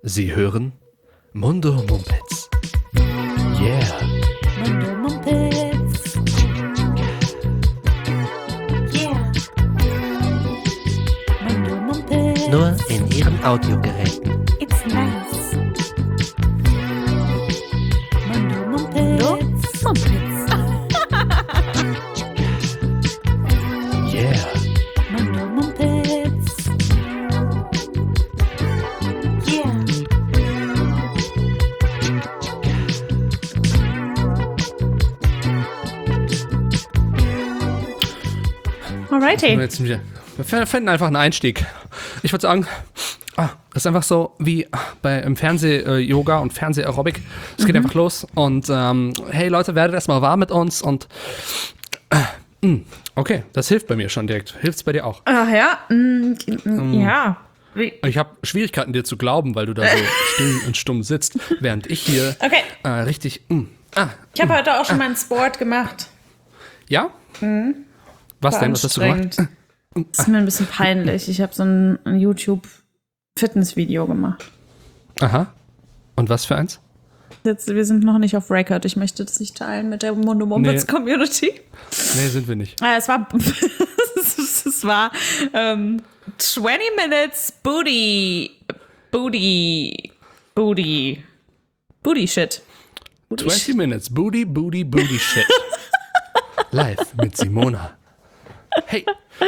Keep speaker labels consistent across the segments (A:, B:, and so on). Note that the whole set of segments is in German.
A: Sie hören Mundo Mumpitz. Yeah.
B: Mundo Mumpitz. Yeah. Mundo Mumpitz.
A: Nur in Ihren Audiogeräten.
B: It's nice. Mundo Mumpitz. Mumpitz.
A: Yeah.
B: Mundo Mumpitz. Yeah.
C: Alrighty.
A: Wir finden einfach einen Einstieg. Ich würde sagen, das ist einfach so wie im Fernseh-Yoga und Fernseh-Aerobic. Es geht einfach los und hey Leute, werdet erstmal warm mit uns und okay, das hilft bei mir schon direkt. Hilft's bei dir auch?
C: Ach ja, ja.
A: Ich habe Schwierigkeiten, dir zu glauben, weil du da so still und stumm sitzt, während ich hier
C: Okay.
A: richtig.
C: Ich habe heute auch schon mal einen Sport gemacht.
A: Ja? Was
C: War
A: denn? Was hast du gemacht?
C: anstrengend. Das ist mir ein bisschen peinlich. Ich habe so ein YouTube-Fitness-Video gemacht.
A: Aha. Und was für eins?
C: Wir sind noch nicht auf Record. Ich möchte das nicht teilen mit der Mundo Mumpitz Community.
A: Nee, sind wir nicht.
C: Es war, es war 20 Minutes Booty Shit.
A: 20 Minutes Booty Shit. Live mit Simona. Hey.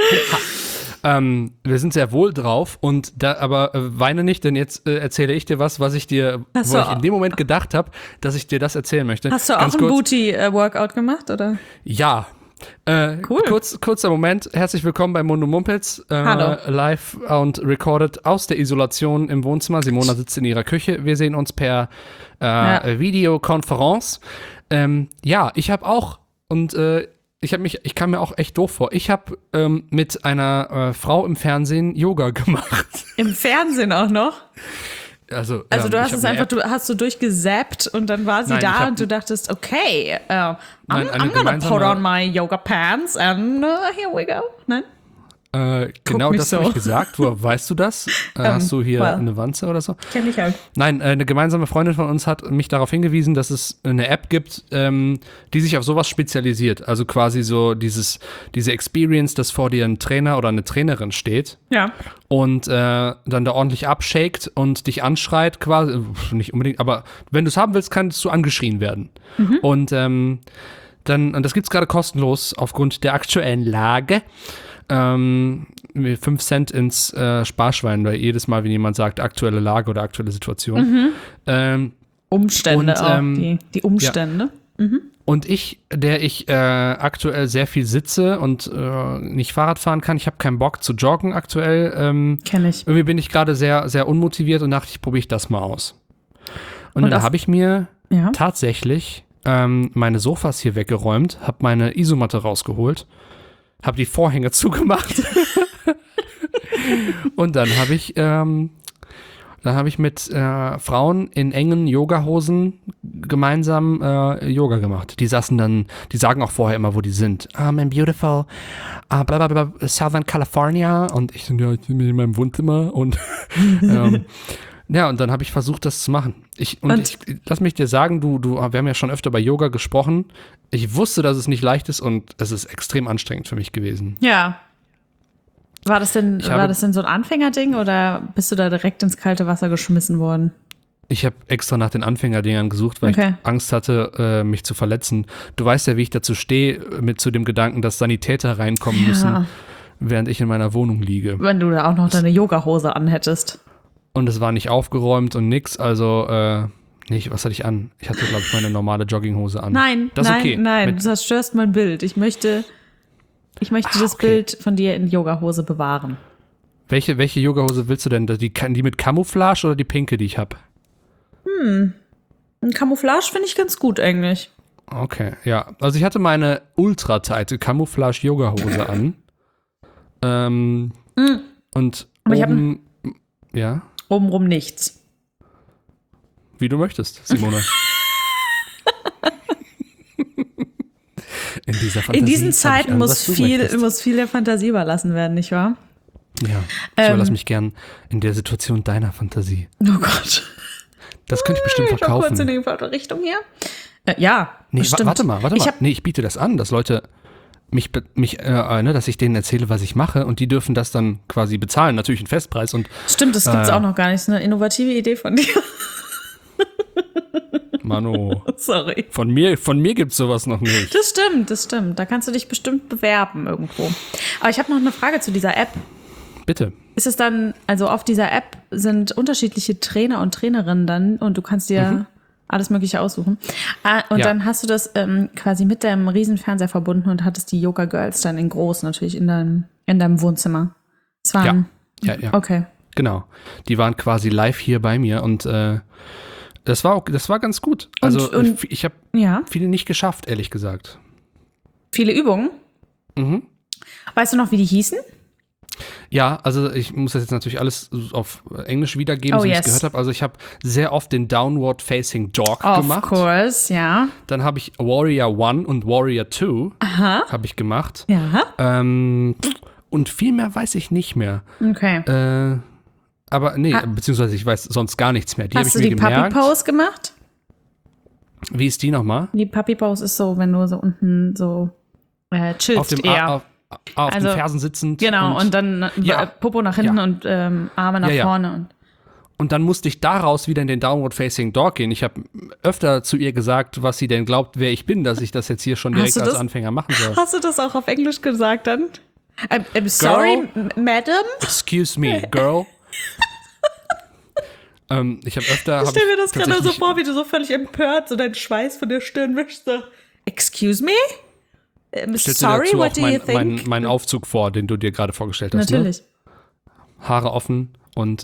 A: Wir sind sehr wohl drauf und aber weine nicht, denn jetzt erzähle ich dir was ich dir, wo ich in dem Moment gedacht habe, dass ich dir das erzählen möchte.
C: Hast du auch
A: Ganz
C: ein
A: kurz.
C: Booty-Workout gemacht, oder?
A: Ja.
C: Cool.
A: Kurzer Moment. Herzlich willkommen bei Mundo Mumpitz.
C: Hallo.
A: Live und recorded aus der Isolation im Wohnzimmer. Simona sitzt in ihrer Küche. Wir sehen uns per Videokonferenz. Ja, ich habe auch und ich kam mir auch echt doof vor. Ich habe mit einer Frau im Fernsehen Yoga gemacht.
C: Im Fernsehen auch noch?
A: Also
C: Du hast
A: ich
C: es
A: hab eine
C: einfach, hast du durchgezappt und dann war sie
A: Nein, ich
C: da
A: hab-
C: und du dachtest, okay,
A: Nein, eine
C: I'm gonna
A: gemeinsame-
C: put on my yoga pants and here we go. Nein?
A: genau
C: mich
A: das habe
C: so.
A: ich gesagt. Woher weißt du das? Hast du hier
C: well.
A: eine Wanze oder so?
C: Kenn ich halt.
A: Nein, eine gemeinsame Freundin von uns hat mich darauf hingewiesen, dass es eine App gibt, die sich auf sowas spezialisiert. Also quasi so diese Experience, dass vor dir ein Trainer oder eine Trainerin steht
C: Ja.
A: und dann da ordentlich abshakt und dich anschreit quasi, nicht unbedingt, aber wenn du es haben willst, kannst du angeschrien werden. Und und das gibt's gerade kostenlos aufgrund der aktuellen Lage. 5 Cent ins Sparschwein, weil jedes Mal, wenn jemand sagt, aktuelle Lage oder aktuelle Situation.
C: Umstände
A: Und,
C: auch, die Umstände.
A: Und ich aktuell sehr viel sitze und nicht Fahrrad fahren kann, ich habe keinen Bock zu joggen aktuell.
C: Kenn ich.
A: Irgendwie bin ich gerade sehr, sehr unmotiviert und dachte, ich probiere ich das mal aus. Und
C: Und
A: dann
C: auf-
A: habe ich mir
C: Ja.
A: tatsächlich meine Sofas hier weggeräumt, habe meine Isomatte rausgeholt, habe die Vorhänge zugemacht und dann habe ich mit Frauen in engen Yogahosen gemeinsam Yoga gemacht. Die sagen auch vorher immer, wo die sind. In beautiful blablabla, Southern California. Und ich ja, ich bin in meinem Wohnzimmer und ja, und dann habe ich versucht, das zu machen. Lass mich dir sagen, wir haben ja schon öfter bei Yoga gesprochen. Ich wusste, dass es nicht leicht ist und es ist extrem anstrengend für mich gewesen.
C: Ja. War das denn so ein Anfängerding oder bist du da direkt ins kalte Wasser geschmissen worden?
A: Ich habe extra nach den Anfängerdingern gesucht, weil
C: Okay.
A: ich Angst hatte, mich zu verletzen. Du weißt ja, wie ich dazu stehe, zu dem Gedanken, dass Sanitäter reinkommen müssen, während ich in meiner Wohnung liege.
C: Wenn du da auch noch deine Yogahose anhättest.
A: Und es war nicht aufgeräumt und nix, also, was hatte ich an? Ich hatte, glaube ich, meine normale Jogginghose an.
C: Nein,
A: das ist
C: nein,
A: okay.
C: nein,
A: Mit-
C: du zerstörst mein Bild. Ich möchte das
A: okay.
C: Bild von dir in Yogahose bewahren.
A: Welche Yogahose willst du denn? Die mit Camouflage oder die pinke, die ich habe?
C: Ein Camouflage finde ich ganz gut eigentlich.
A: Okay, ja. Also ich hatte meine ultra-tighte Camouflage-Yoga-Hose an. Und
C: Aber ich hab-
A: oben, ja,
C: Obenrum nichts.
A: wie du möchtest, Simone. In dieser Fantasie
C: In diesen
A: hab ich
C: Zeiten
A: an,
C: muss
A: was du möchtest.
C: viel der Fantasie überlassen werden, nicht wahr?
A: Ja, ich überlasse mich gern in der Situation deiner Fantasie.
C: Oh Gott.
A: Das könnte ich bestimmt
C: Ich war kurz in
A: verkaufen.
C: die falsche Richtung hier. Ja,
A: Nee,
C: bestimmt.
A: warte mal. Nee, ich biete das an, dass Leute dass ich denen erzähle, was ich mache und die dürfen das dann quasi bezahlen, natürlich einen Festpreis und
C: Stimmt, das gibt's auch noch gar nicht. Das ist eine innovative Idee von dir.
A: Mano,
C: Sorry.
A: von mir gibt's sowas noch nicht.
C: Das stimmt. Da kannst du dich bestimmt bewerben irgendwo. Aber ich habe noch eine Frage zu dieser App.
A: Bitte.
C: Ist es dann, also auf dieser App sind unterschiedliche Trainer und Trainerinnen dann und du kannst dir alles Mögliche aussuchen. Und dann hast du das quasi mit deinem Riesenfernseher verbunden und hattest die Yoga Girls dann in groß natürlich in deinem Wohnzimmer. Es waren,
A: Ja.
C: Okay.
A: Genau. Die waren quasi live hier bei mir und das war ganz gut. Also
C: Und-
A: ich habe
C: Ja.
A: viele nicht geschafft, ehrlich gesagt.
C: Viele Übungen. Weißt du noch, wie die hießen?
A: Ja, also ich muss das jetzt natürlich alles auf Englisch wiedergeben,
C: Oh,
A: so wie ich es
C: yes.
A: gehört habe. Also ich habe sehr oft den Downward Facing Dog
C: Of
A: gemacht.
C: course, ja.
A: Dann habe ich Warrior 1 und Warrior 2 habe ich gemacht.
C: Ja.
A: Und viel mehr weiß ich nicht mehr.
C: Okay.
A: Aber nee, beziehungsweise ich weiß sonst gar nichts mehr. Die habe ich
C: Hast du
A: mir
C: die Puppy
A: gemerkt.
C: Pose gemacht?
A: Wie ist die nochmal?
C: Die Puppy Pose ist so, wenn du so unten so chillst
A: Auf dem
C: eher.
A: auf
C: Also,
A: den Fersen sitzend.
C: Genau, und dann
A: Ja.
C: Popo nach hinten
A: Ja.
C: und Arme nach
A: Ja.
C: vorne.
A: Und dann musste ich daraus wieder in den Downward Facing Dog gehen. Ich habe öfter zu ihr gesagt, was sie denn glaubt, wer ich bin, dass ich das jetzt hier schon direkt
C: du
A: als
C: das?
A: Anfänger machen soll.
C: Hast du das auch auf Englisch gesagt dann? I'm sorry, madam.
A: Excuse me, girl. Ich habe öfter.
C: Ich stell mir das gerade so
A: tatsächlich-
C: vor, wie du so völlig empört so deinen Schweiß von der Stirn wischst. So, excuse me?
A: Stellst du
C: Sorry,
A: dazu
C: what
A: auch
C: do you think?
A: meinen Aufzug vor, den du dir gerade vorgestellt hast.
C: Natürlich.
A: Ne? Haare offen und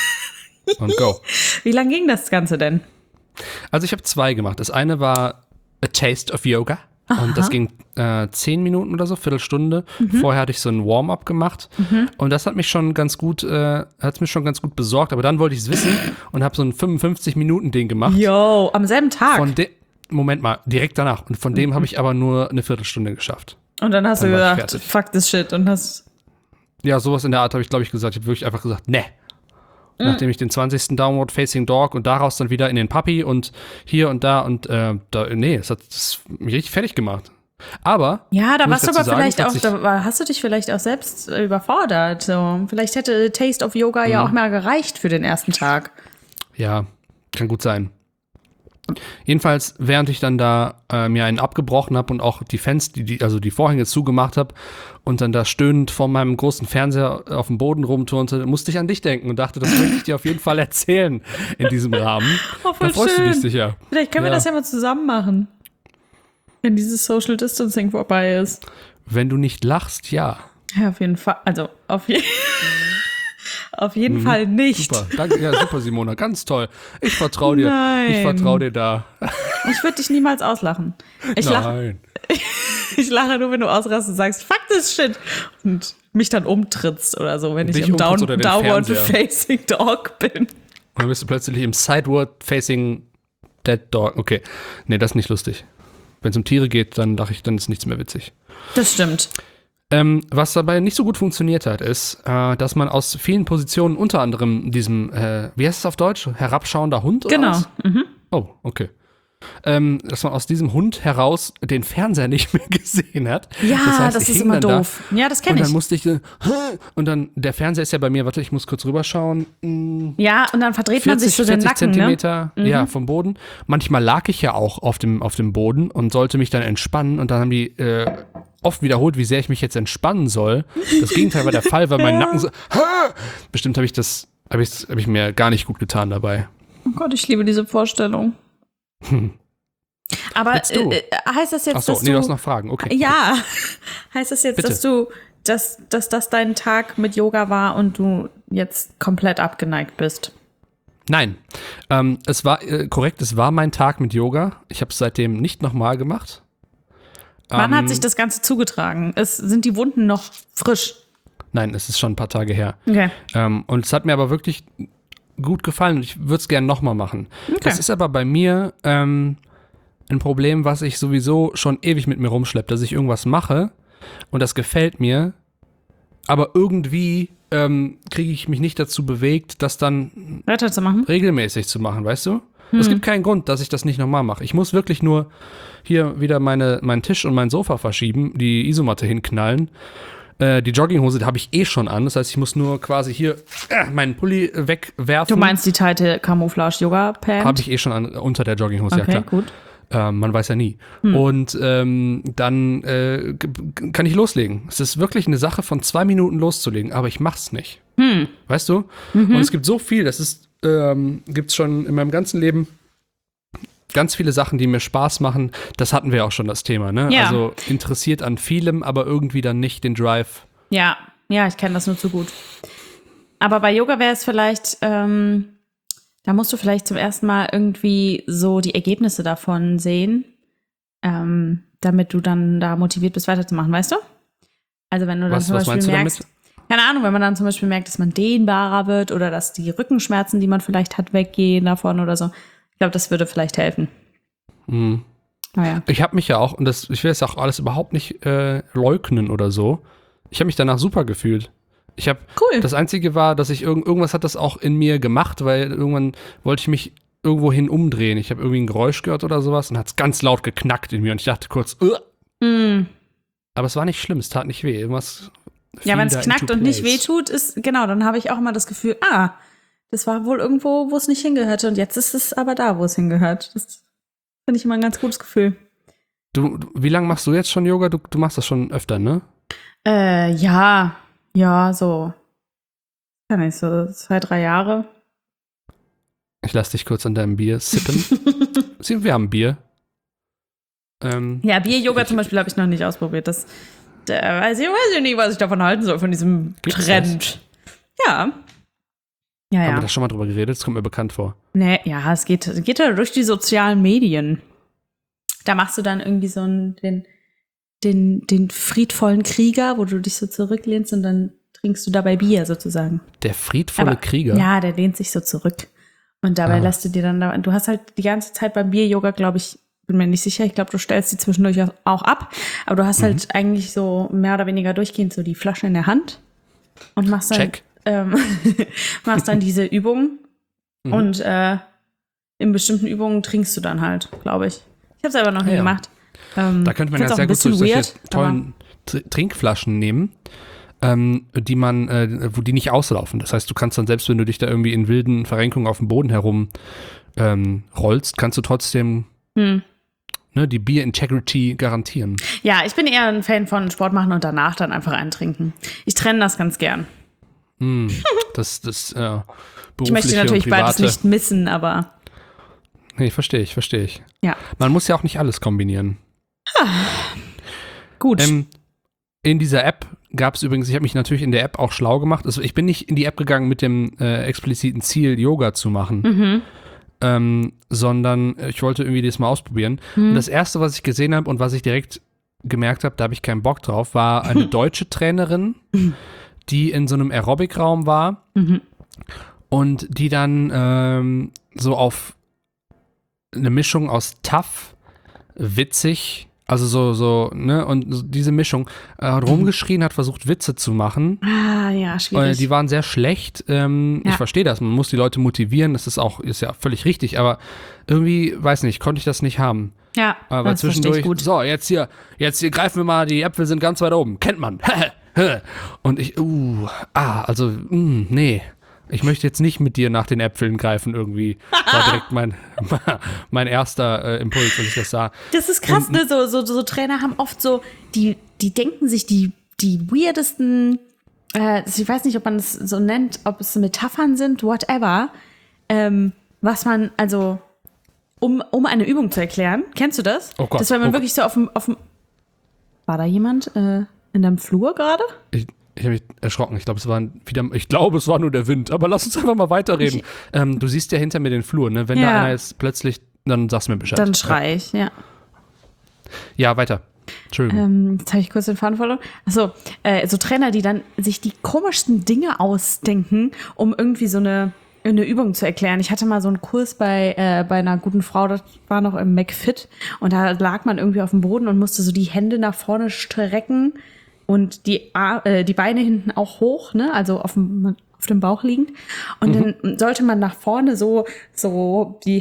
A: go.
C: Wie lang ging das Ganze denn?
A: Also ich habe 2 gemacht. Das eine war A Taste of Yoga. Und das ging 10 Minuten oder so, Viertelstunde. Vorher hatte ich so ein Warm-up gemacht. Und das hat mich schon ganz gut, besorgt. Aber dann wollte ich es wissen und habe so ein 55-Minuten-Ding gemacht.
C: Yo, am selben Tag.
A: Moment mal, direkt danach. Und von dem habe ich aber nur eine Viertelstunde geschafft.
C: Und dann hast
A: Dann
C: du
A: war ich
C: gesagt,
A: fertig.
C: fuck this shit. Und hast.
A: Ja, sowas in der Art habe ich, glaube ich, gesagt. Ich habe wirklich einfach gesagt, ne. Nachdem ich den 20. Downward Facing Dog und daraus dann wieder in den Puppy und hier und da und es hat mich richtig fertig gemacht. Aber
C: Ja, da
A: muss
C: warst du
A: ich
C: aber
A: dazu
C: vielleicht
A: sagen,
C: auch, hast du dich vielleicht auch selbst überfordert. So. Vielleicht hätte Taste of Yoga ja auch mal gereicht für den ersten Tag.
A: Ja, kann gut sein. Jedenfalls, während ich dann da mir einen abgebrochen habe und auch die Fenster, die Vorhänge zugemacht habe und dann da stöhnend vor meinem großen Fernseher auf dem Boden rumturnte, musste ich an dich denken und dachte, das möchte ich dir auf jeden Fall erzählen in diesem Rahmen.
C: Oh, voll
A: Da freust du
C: schön.
A: dich sicher.
C: Vielleicht können wir
A: Ja.
C: das ja mal zusammen machen. Wenn dieses Social Distancing vorbei ist.
A: Wenn du nicht lachst, ja.
C: Ja, auf jeden Fall. Also, auf jeden Fall nicht.
A: Super, danke, ja, super, Simona, ganz toll. Ich vertraue dir.
C: Nein.
A: Ich vertraue dir da.
C: Ich würde dich niemals auslachen. Ich lache nur, wenn du ausrastest und sagst, fuck this shit. Und mich dann umtrittst oder so, wenn ich
A: Dich
C: im
A: umtrittst oder den
C: Downward
A: Fernseher.
C: Facing Dog bin.
A: Und dann bist du plötzlich im Sideward Facing Dead Dog. Okay, nee, das ist nicht lustig. Wenn es um Tiere geht, dann lache ich, dann ist nichts mehr witzig.
C: Das stimmt.
A: Was dabei nicht so gut funktioniert hat, ist, dass man aus vielen Positionen, unter anderem diesem, wie heißt es auf Deutsch? Herabschauender Hund oder
C: Genau.
A: was? Oh, okay. Dass man aus diesem Hund heraus den Fernseher nicht mehr gesehen hat.
C: Ja, das
A: ich
C: ist
A: hing
C: immer
A: dann da
C: doof. Ja, das kenne
A: Und dann
C: ich.
A: musste ich, und dann, der Fernseher ist ja bei mir, warte, ich muss kurz rüberschauen.
C: Ja, und dann verdreht man sich so den Nacken, ne?
A: Zentimeter, ja, vom Boden. Manchmal lag ich ja auch auf dem Boden und sollte mich dann entspannen und dann haben die oft wiederholt, wie sehr ich mich jetzt entspannen soll. Das Gegenteil war der Fall, weil mein Nacken so, bestimmt habe ich mir gar nicht gut getan dabei.
C: Oh Gott, ich liebe diese Vorstellung. Aber
A: Willst du?
C: heißt das jetzt,
A: Achso,
C: dass
A: nee, du
C: du...
A: hast noch Fragen, okay.
C: Ja, heißt das jetzt,
A: Bitte.
C: dass das dein Tag mit Yoga war und du jetzt komplett abgeneigt bist?
A: Nein, es war korrekt, es war mein Tag mit Yoga. Ich habe es seitdem nicht nochmal gemacht.
C: Wann hat sich das Ganze zugetragen? Sind die Wunden noch frisch?
A: Nein, es ist schon ein paar Tage her.
C: Okay.
A: Und es hat mir aber wirklich gut gefallen und ich würde es gerne nochmal machen.
C: Okay.
A: Das ist aber bei mir ein Problem, was ich sowieso schon ewig mit mir rumschleppe, dass ich irgendwas mache und das gefällt mir aber irgendwie kriege ich mich nicht dazu bewegt, das dann
C: weiterzumachen.
A: regelmäßig zu machen, weißt du? Es gibt keinen Grund, dass ich das nicht nochmal mache. Ich muss wirklich nur hier wieder meinen Tisch und mein Sofa verschieben, die Isomatte hinknallen. Die Jogginghose habe ich schon an. Das heißt, ich muss nur quasi hier meinen Pulli wegwerfen.
C: Du meinst die teilte Camouflage-Yoga-Pant?
A: Habe ich schon an, unter der Jogginghose,
C: okay,
A: ja klar.
C: Gut.
A: Man weiß ja nie. Und dann kann ich loslegen. Es ist wirklich eine Sache von 2 Minuten loszulegen, aber ich mach's nicht. Weißt du? Und es gibt so viel, gibt's schon in meinem ganzen Leben ganz viele Sachen, die mir Spaß machen. Das hatten wir auch schon, das Thema, ne?
C: Ja.
A: Also interessiert an vielem, aber irgendwie dann nicht den Drive.
C: Ja, ich kenne das nur zu gut. Aber bei Yoga wäre es vielleicht, da musst du vielleicht zum ersten Mal irgendwie so die Ergebnisse davon sehen, damit du dann da motiviert bist, weiterzumachen, weißt du? Also wenn du dann zum
A: Was
C: Beispiel
A: meinst du
C: merkst,
A: damit?
C: keine Ahnung, wenn man dann zum Beispiel merkt, dass man dehnbarer wird oder dass die Rückenschmerzen, die man vielleicht hat, weggehen davon oder so. Ich glaube, das würde vielleicht helfen. Naja.
A: Ich habe mich ja auch, und ich will das auch alles überhaupt nicht leugnen oder so, ich habe mich danach super gefühlt.
C: Cool.
A: Das Einzige war, dass ich irgendwas hat das auch in mir gemacht, weil irgendwann wollte ich mich irgendwohin umdrehen. Ich habe irgendwie ein Geräusch gehört oder sowas und hat es ganz laut geknackt in mir und ich dachte kurz, aber es war nicht schlimm, es tat nicht weh. Irgendwas
C: Ja, wenn es
A: fiel da
C: knackt
A: into
C: und nicht
A: place.
C: wehtut, genau, dann habe ich auch immer das Gefühl, das war wohl irgendwo, wo es nicht hingehörte und jetzt ist es aber da, wo es hingehört. Das finde ich immer ein ganz gutes Gefühl.
A: Wie lange machst du jetzt schon Yoga? Du machst das schon öfter, ne?
C: Ja, so, kann ich so 2-3 Jahre.
A: Ich lass dich kurz an deinem Bier sippen. Wir haben Bier.
C: Ja, Bier-Yoga zum Beispiel habe ich noch nicht ausprobiert. Da weiß ich nicht, was ich davon halten soll, von diesem
A: Gibt's
C: Trend. Ja.
A: Haben wir da schon mal drüber geredet? Das kommt mir bekannt vor.
C: Nee, ja, es geht ja durch die sozialen Medien. Da machst du dann irgendwie so den friedvollen Krieger, wo du dich so zurücklehnst und dann trinkst du dabei Bier sozusagen.
A: Der friedvolle Krieger?
C: Ja, der lehnt sich so zurück. Und dabei lässt du dir dann du hast halt die ganze Zeit beim Bier-Yoga, glaube ich, bin mir nicht sicher, ich glaube, du stellst die zwischendurch auch ab, aber du hast halt eigentlich so mehr oder weniger durchgehend so die Flasche in der Hand und machst dann,
A: Check.
C: machst dann diese Übungen und in bestimmten Übungen trinkst du dann halt, glaube ich. Ich habe es aber noch nie gemacht.
A: Da könnte man ja sehr gut solche tollen Trinkflaschen nehmen, die wo die nicht auslaufen. Das heißt, du kannst dann selbst, wenn du dich da irgendwie in wilden Verrenkungen auf dem Boden herum rollst, kannst du trotzdem die Bier-Integrity garantieren.
C: Ja, ich bin eher ein Fan von Sport machen und danach dann einfach eintrinken. Ich trenne das ganz gern.
A: Das berufliche
C: Ich möchte natürlich
A: und private.
C: beides nicht missen, aber
A: Nee, verstehe ich.
C: ja.
A: Man muss ja auch nicht alles kombinieren.
C: Gut.
A: In dieser App gab es übrigens, ich habe mich natürlich in der App auch schlau gemacht. Also ich bin nicht in die App gegangen mit dem expliziten Ziel, Yoga zu machen, sondern ich wollte irgendwie das mal ausprobieren. Und das Erste, was ich gesehen habe und was ich direkt gemerkt habe, da habe ich keinen Bock drauf, war eine deutsche Trainerin, die in so einem Aerobic-Raum war und die dann so auf eine Mischung aus tough, witzig, also so, ne, und so diese Mischung rumgeschrien hat, versucht Witze zu machen.
C: Ja, schwierig.
A: Die waren sehr schlecht. Ich verstehe das, man muss die Leute motivieren, das ist ja völlig richtig, aber irgendwie, weiß nicht, konnte ich das nicht haben.
C: Ja,
A: Aber
C: das verstehe
A: zwischendurch,
C: ich gut.
A: so, jetzt hier greifen wir mal, die Äpfel sind ganz weit oben, kennt man. Und ich, nee. Ich möchte jetzt nicht mit dir nach den Äpfeln greifen irgendwie. War direkt mein erster Impuls, als ich das sah.
C: Das ist krass, ne? So Trainer haben oft so, die denken sich die weirdesten, ich weiß nicht, ob man es so nennt, ob es Metaphern sind, whatever, was man, also, um eine Übung zu erklären. Kennst du das?
A: Oh Gott.
C: Das, wenn man wirklich so auf dem war da jemand in deinem Flur gerade?
A: Ich habe mich erschrocken. Ich glaube, es war nur der Wind. Aber lass uns einfach mal weiterreden. Du siehst ja hinter mir den Flur, ne? Wenn da einer jetzt plötzlich, dann sagst du mir Bescheid.
C: Dann schrei ich, ja.
A: Ja, weiter. Entschuldigung.
C: Jetzt habe ich kurz den Faden verloren. Achso, so Trainer, die dann sich die komischsten Dinge ausdenken, um irgendwie so eine Übung zu erklären. Ich hatte mal so einen Kurs bei einer guten Frau, das war noch im McFit, und da lag man irgendwie auf dem Boden und musste so die Hände nach vorne strecken, und die Beine hinten auch hoch, ne? Also auf dem Bauch liegend. Und dann sollte man nach vorne so die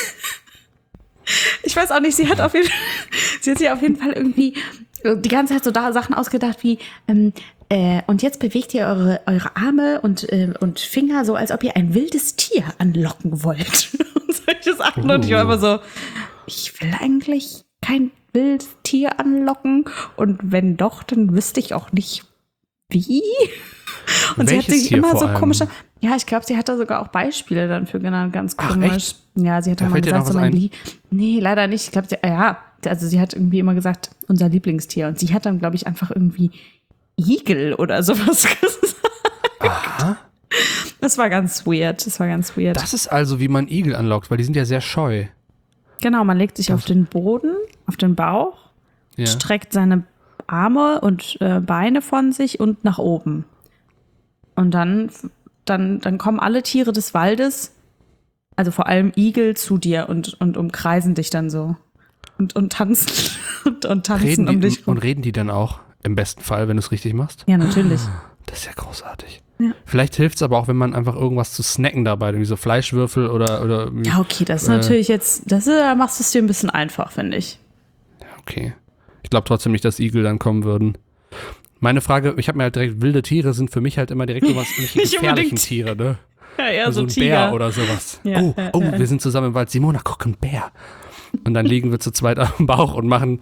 C: ich weiß auch nicht, sie hat sich auf jeden Fall irgendwie die ganze Zeit so da Sachen ausgedacht wie und jetzt bewegt ihr eure Arme und Finger so, als ob ihr ein wildes Tier anlocken wollt. Und solche Sachen. Und ich war immer so, ich will eigentlich kein wildes Tier anlocken. Und wenn doch, dann wüsste ich auch nicht, wie. Und
A: Welches
C: sie hat sich
A: Tier
C: immer
A: vor
C: so
A: allem?
C: komische. Ja, ich glaube, sie hat da sogar auch Beispiele dann für genannt, ganz komisch.
A: echt?
C: Ja, sie hat
A: Da
C: dann mal
A: fällt dir
C: gesagt,
A: noch
C: so
A: was ein?
C: Nee, leider nicht. Ich glaube, also sie hat irgendwie immer gesagt, unser Lieblingstier. Und sie hat dann, glaube ich, einfach irgendwie Igel oder sowas gesagt.
A: Aha.
C: Das war ganz weird.
A: Das ist also, wie man Igel anlockt, weil die sind ja sehr scheu.
C: Genau, man legt sich auf den Boden, auf den Bauch,
A: Ja.
C: streckt seine Arme und Beine von sich und nach oben. Und dann kommen alle Tiere des Waldes, also vor allem Igel, zu dir und umkreisen dich dann so. Und tanzen und tanzen um dich rum.
A: Und reden die dann auch? Im besten Fall, wenn du es richtig machst?
C: Ja, natürlich.
A: Das ist ja großartig.
C: Ja.
A: Vielleicht hilft es aber auch, wenn man einfach irgendwas zu snacken dabei, wie so Fleischwürfel oder
C: Ja, okay, das ist natürlich jetzt, da machst du es dir ein bisschen einfach, finde ich.
A: okay. Ich glaube trotzdem nicht, dass Igel dann kommen würden. Meine Frage, ich habe mir halt direkt, wilde Tiere sind für mich halt immer direkt sowas,
C: Nicht
A: gefährlichen
C: unbedingt.
A: Tiere, ne?
C: Ja, eher
A: So ein Bär oder sowas.
C: Ja,
A: Wir sind zusammen im Wald. Simona, guck, ein Bär. Und dann liegen wir zu zweit auf dem Bauch und machen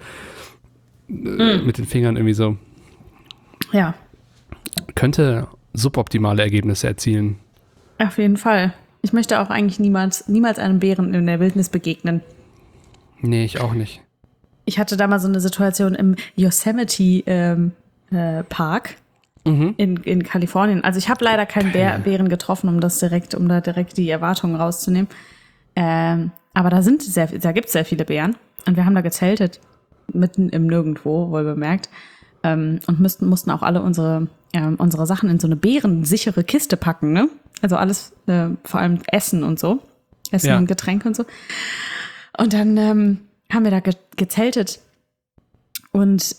A: mit den Fingern irgendwie so.
C: Ja,
A: Könnte suboptimale Ergebnisse erzielen.
C: auf jeden Fall. Ich möchte auch eigentlich niemals einem Bären in der Wildnis begegnen.
A: Nee, ich auch nicht.
C: Ich hatte da mal so eine Situation im Yosemite Park in Kalifornien. Also ich habe leider keinen Bären getroffen, um da direkt die Erwartungen rauszunehmen. Aber da gibt es sehr viele Bären. Und wir haben da gezeltet, mitten im Nirgendwo, wohl bemerkt. Und mussten auch alle unsere Sachen in so eine bärensichere Kiste packen, ne? Also alles, vor allem Essen und so. Essen
A: Ja.
C: und Getränke und so. Und dann haben wir da gezeltet. Und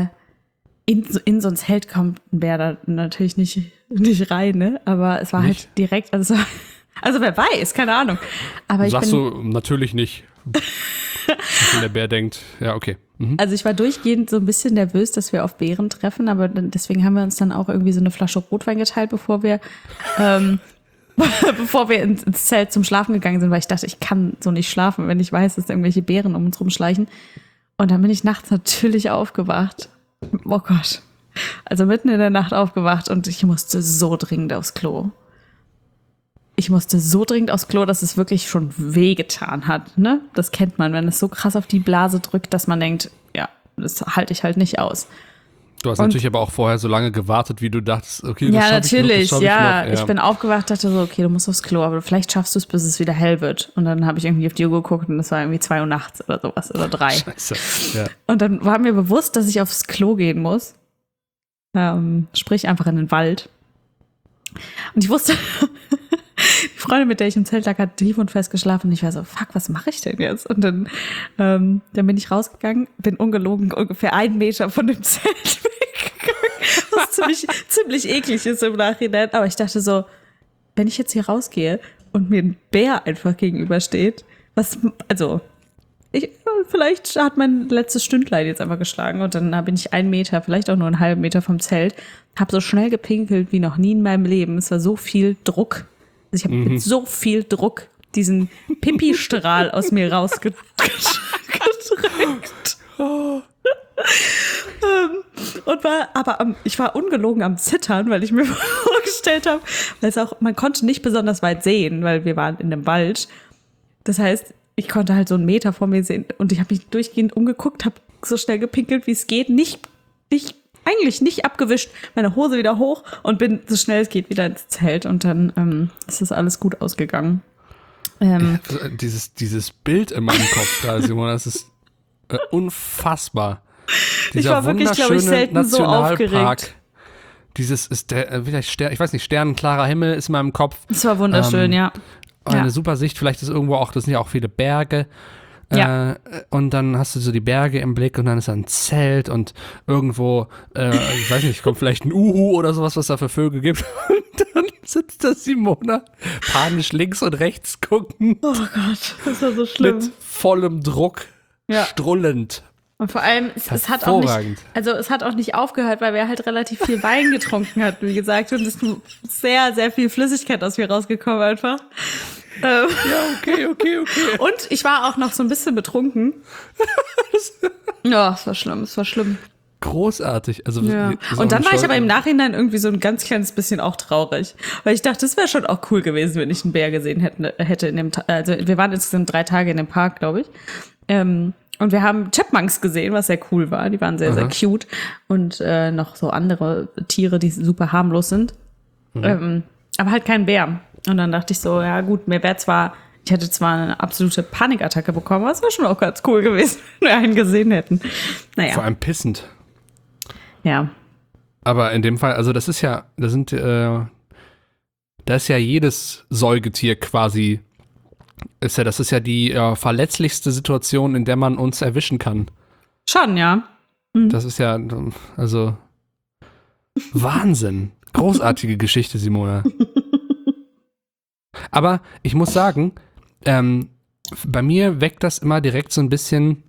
C: in so ein Zelt kommt ein Bär da natürlich nicht rein, ne? Aber es war
A: Nicht?
C: halt direkt, also wer weiß, keine Ahnung. Aber
A: Sagst du natürlich nicht. Wenn der Bär denkt, ja, okay. Mhm.
C: Also ich war durchgehend so ein bisschen nervös, dass wir auf Bären treffen, aber deswegen haben wir uns dann auch irgendwie so eine Flasche Rotwein geteilt, bevor wir ins Zelt zum Schlafen gegangen sind, weil ich dachte, ich kann so nicht schlafen, wenn ich weiß, dass irgendwelche Bären um uns rumschleichen. Und dann bin ich nachts natürlich aufgewacht. Oh Gott. Also mitten in der Nacht aufgewacht und ich musste so dringend aufs Klo. Dass es wirklich schon wehgetan hat, ne? Das kennt man, wenn es so krass auf die Blase drückt, dass man denkt, ja, das halte ich halt nicht aus.
A: Du hast natürlich aber auch vorher so lange gewartet, wie du dachtest, okay, das
C: Ja,
A: schaff ich noch,
C: natürlich,
A: das schaff
C: ja.
A: ich noch.
C: Ich bin aufgewacht, dachte so, okay, du musst aufs Klo, aber vielleicht schaffst du es, bis es wieder hell wird. Und dann habe ich irgendwie auf die Uhr geguckt und es war irgendwie 2 Uhr nachts oder sowas oder 3.
A: Scheiße. Ja.
C: Und dann war mir bewusst, dass ich aufs Klo gehen muss. Sprich einfach in den Wald. Und ich wusste, die Freundin, mit der ich im Zelt lag, hat tief und fest geschlafen. Und ich war so, fuck, was mache ich denn jetzt? Und dann bin ich rausgegangen, bin ungelogen ungefähr 1 Meter von dem Zelt weggegangen. Was ziemlich eklig ist im Nachhinein. Aber ich dachte so, wenn ich jetzt hier rausgehe und mir ein Bär einfach gegenübersteht, vielleicht hat mein letztes Stündlein jetzt einfach geschlagen und dann bin ich 1 Meter, vielleicht auch nur einen halben Meter vom Zelt, habe so schnell gepinkelt wie noch nie in meinem Leben. Es war so viel Druck. Also ich habe mit so viel Druck diesen Pipi-Strahl aus mir rausgedrückt. Ich war ungelogen am Zittern, weil ich mir vorgestellt habe, man konnte nicht besonders weit sehen, weil wir waren in einem Wald. Das heißt, ich konnte halt so 1 Meter vor mir sehen und ich habe mich durchgehend umgeguckt, habe so schnell gepinkelt, wie es geht, eigentlich nicht abgewischt, meine Hose wieder hoch und bin so schnell es geht wieder ins Zelt und dann ist das alles gut ausgegangen.
A: Dieses Bild in meinem Kopf da, Simon, das ist unfassbar.
C: Ich war wirklich, glaube ich, selten so aufgeregt.
A: Dieses ist ich weiß nicht, sternenklarer Himmel ist in meinem Kopf.
C: Es war wunderschön, ja.
A: Eine super Sicht, vielleicht ist irgendwo auch, das sind ja auch viele Berge.
C: Ja.
A: Und dann hast du so die Berge im Blick und dann ist da ein Zelt und irgendwo, ich weiß nicht, kommt vielleicht ein Uhu oder sowas, was da für Vögel gibt. Und dann sitzt da Simona panisch links und rechts gucken.
C: Oh Gott, das war so schlimm.
A: Mit vollem Druck,
C: Ja.
A: strullend.
C: Und vor allem, es hat auch nicht aufgehört, weil wir halt relativ viel Wein getrunken hatten, wie gesagt. Und es ist sehr, sehr viel Flüssigkeit aus mir rausgekommen einfach.
A: Ja, okay.
C: Und ich war auch noch so ein bisschen betrunken. Ja, es war schlimm.
A: Großartig. Also,
C: Ja.
A: so
C: Und dann war ich
A: stolz-
C: aber im Nachhinein irgendwie so ein ganz kleines bisschen auch traurig. Weil ich dachte, es wäre schon auch cool gewesen, wenn ich einen Bär gesehen hätte in dem also wir waren insgesamt 3 Tage in dem Park, glaube ich. Und wir haben Chipmunks gesehen, was sehr cool war. Die waren sehr, sehr cute. Und noch so andere Tiere, die super harmlos sind. Aber halt kein Bär. Und dann dachte ich so, ja gut, ich hätte zwar eine absolute Panikattacke bekommen, aber es wäre schon auch ganz cool gewesen, wenn wir einen gesehen hätten. Naja,
A: Vor allem pissend.
C: ja.
A: Aber in dem Fall, also das ist ja, da ist ja jedes Säugetier quasi, das ist ja die verletzlichste Situation, in der man uns erwischen kann.
C: Schon, ja.
A: Das ist ja, also Wahnsinn. Großartige Geschichte, Simona. Aber ich muss sagen, bei mir weckt das immer direkt so ein bisschen,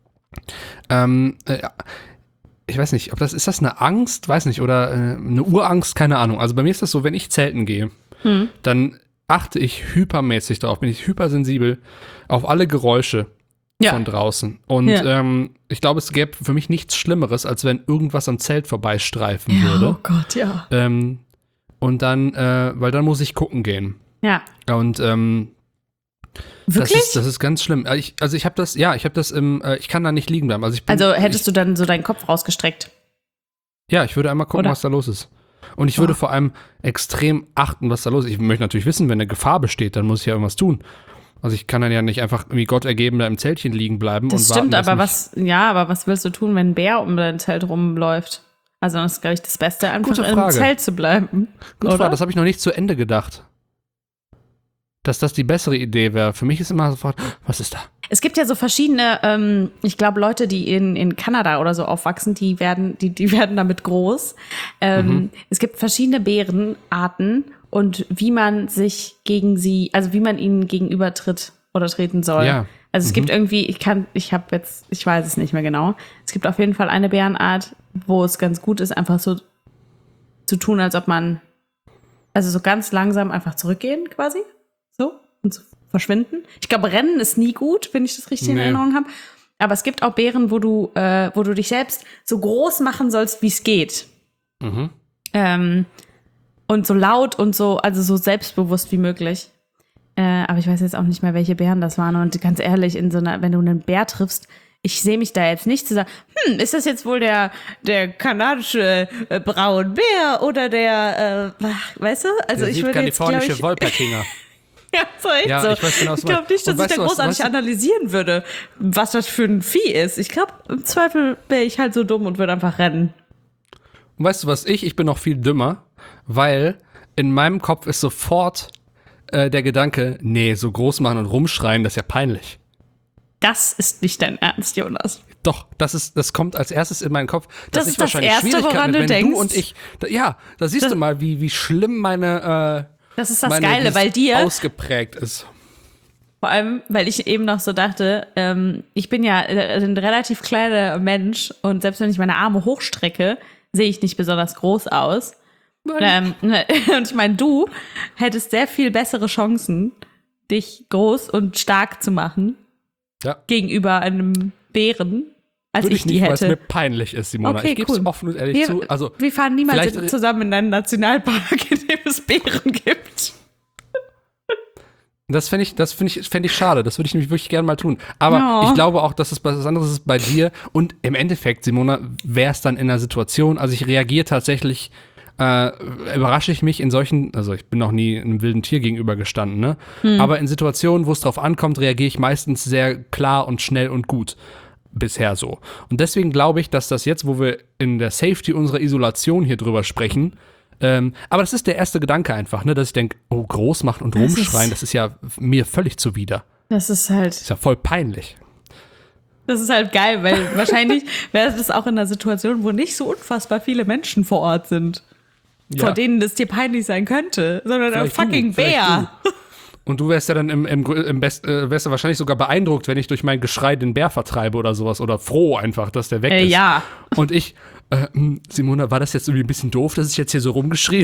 A: ich weiß nicht, ist das eine Angst? Weiß nicht, oder eine Urangst? Keine Ahnung. Also bei mir ist das so, wenn ich zelten gehe, dann achte ich hypermäßig darauf, bin ich hypersensibel auf alle Geräusche von draußen. Und ich glaube, es gäbe für mich nichts Schlimmeres, als wenn irgendwas am Zelt vorbeistreifen würde.
C: Oh Gott, ja.
A: Und dann, weil dann muss ich gucken gehen.
C: Ja.
A: Und
C: Wirklich?
A: das ist ganz schlimm. Ich habe das ich kann da nicht liegen bleiben.
C: Also hättest du dann so deinen Kopf rausgestreckt?
A: Ja, ich würde einmal gucken,
C: Oder?
A: was da los ist. Und ich würde vor allem extrem achten, was da los ist. Ich möchte natürlich wissen, wenn eine Gefahr besteht, dann muss ich ja irgendwas tun. Also ich kann dann ja nicht einfach wie Gott ergeben da im Zeltchen liegen bleiben
C: Das
A: und
C: stimmt,
A: warten,
C: aber
A: dass
C: aber was willst du tun, wenn ein Bär um dein Zelt rumläuft? Also das ist, glaube ich, das Beste, einfach
A: Gute
C: im
A: Frage.
C: Zelt zu bleiben.
A: Gut,
C: Oder?
A: das habe ich noch nicht zu Ende gedacht. Dass das die bessere Idee wäre. Für mich ist immer sofort, was ist da?
C: Es gibt ja so verschiedene, ich glaube, Leute, die in Kanada oder so aufwachsen, die werden damit groß. Es gibt verschiedene Bärenarten und wie man sich wie man ihnen gegenübertritt oder treten soll.
A: Ja.
C: Also es gibt irgendwie, ich weiß es nicht mehr genau. Es gibt auf jeden Fall eine Bärenart, wo es ganz gut ist, einfach so zu tun, als ob man, also so ganz langsam einfach zurückgehen quasi. So, und zu verschwinden. Ich glaube, Rennen ist nie gut, wenn ich das richtig in Erinnerung habe. Aber es gibt auch Bären, wo du dich selbst so groß machen sollst, wie es geht. Und so laut und so, also so selbstbewusst wie möglich. Aber ich weiß jetzt auch nicht mehr, welche Bären das waren. Und ganz ehrlich, wenn du einen Bär triffst, ich sehe mich da jetzt nicht zu sagen, ist das jetzt wohl der kanadische Braunbär oder der, weißt du? Also
A: Der
C: ich würde jetzt, glaube
A: südkalifornische
C: ich,
A: Wolpertinger.
C: ja, so echt
A: Ja,
C: so.
A: ich weiß genau, was
C: Ich
A: du
C: glaube
A: meinst.
C: nicht, dass
A: Und
C: ich
A: weißt
C: da
A: du was,
C: großartig analysieren würde, was das für ein Vieh ist. Ich glaube, im Zweifel wäre ich halt so dumm und würde einfach rennen.
A: Und weißt du was, ich bin noch viel dümmer, weil in meinem Kopf ist sofort der Gedanke, nee, so groß machen und rumschreien, das ist ja peinlich.
C: Das ist nicht dein Ernst, Jonas.
A: Doch, das kommt als erstes in meinen Kopf.
C: Das
A: dass
C: ist
A: ich
C: das
A: wahrscheinlich
C: Erste,
A: Schwierigkeiten
C: woran du
A: wenn
C: denkst?
A: du und ich, da siehst du mal, wie schlimm meine
C: Das ist das
A: meine
C: Geile,
A: List
C: weil dir,
A: ausgeprägt ist.
C: vor allem, weil ich eben noch so dachte, ich bin ja ein relativ kleiner Mensch und selbst wenn ich meine Arme hochstrecke, sehe ich nicht besonders groß aus. Und ich meine, du hättest sehr viel bessere Chancen, dich groß und stark zu machen
A: Ja.
C: gegenüber einem Bären, als
A: Würde
C: ich
A: ich
C: die
A: nicht, weil es
C: hätte.
A: mir peinlich ist, Simona.
C: Okay,
A: ich gebe es
C: cool.
A: offen und ehrlich zu. Also,
C: Wir fahren niemals
A: vielleicht-
C: zusammen in einen Nationalpark, in dem es Bären gibt.
A: das fände ich schade. Das würde ich nämlich wirklich gerne mal tun. Aber
C: Ja.
A: ich glaube auch, dass es was anderes ist bei dir. Und im Endeffekt, Simona, wäre es dann in einer Situation, also ich reagiere tatsächlich, überrasche ich mich in solchen, also ich bin noch nie einem wilden Tier gegenüber gestanden, ne? Aber in Situationen, wo es drauf ankommt, reagiere ich meistens sehr klar und schnell und gut. Bisher so. Und deswegen glaube ich, dass das jetzt, wo wir in der Safety unserer Isolation hier drüber sprechen, aber das ist der erste Gedanke einfach, ne, dass ich denke, oh, groß machen und
C: Das
A: rumschreien, das ist ja mir völlig zuwider.
C: Das ist halt,
A: Das ist ja voll peinlich.
C: Das ist halt geil, weil wahrscheinlich wäre das auch in einer Situation, wo nicht so unfassbar viele Menschen vor Ort sind, vor denen es dir peinlich sein könnte, sondern ein fucking Bär.
A: Und du wärst ja dann wärst du wahrscheinlich sogar beeindruckt, wenn ich durch mein Geschrei den Bär vertreibe oder sowas. Oder froh einfach, dass der weg ist.
C: Ja.
A: Und ich, Simona, war das jetzt irgendwie ein bisschen doof, dass ich jetzt hier so rumgeschrien?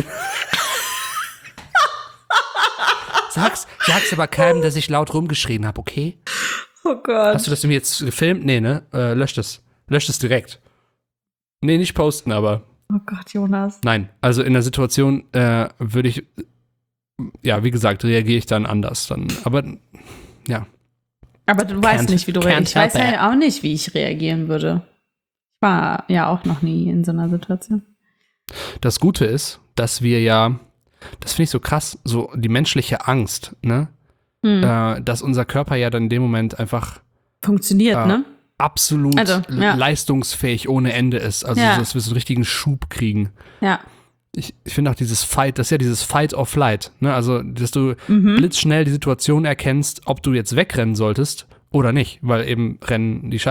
A: Sag's aber keinem, dass ich laut rumgeschrien habe, okay?
C: Oh Gott.
A: Hast du das irgendwie jetzt gefilmt? Nee, ne? Lösch das. Lösch es direkt. Nee, nicht posten, aber.
C: Oh Gott, Jonas.
A: Nein, also in der Situation würde ich, ja, wie gesagt, reagiere ich dann anders. Aber, ja.
C: Aber du weißt nicht, wie du reagierst. Ich weiß ja auch nicht, wie ich reagieren würde. Ich war ja auch noch nie in so einer Situation.
A: Das Gute ist, dass wir ja, das finde ich so krass, so die menschliche Angst, ne? Dass unser Körper ja dann in dem Moment einfach
C: funktioniert, ne?
A: Absolut leistungsfähig ohne Ende ist. Also, dass wir so einen richtigen Schub kriegen.
C: Ja.
A: Ich finde auch dieses Fight, das ist ja dieses Fight or Flight, ne? Also, dass du blitzschnell die Situation erkennst, ob du jetzt wegrennen solltest oder nicht, weil eben Rennen die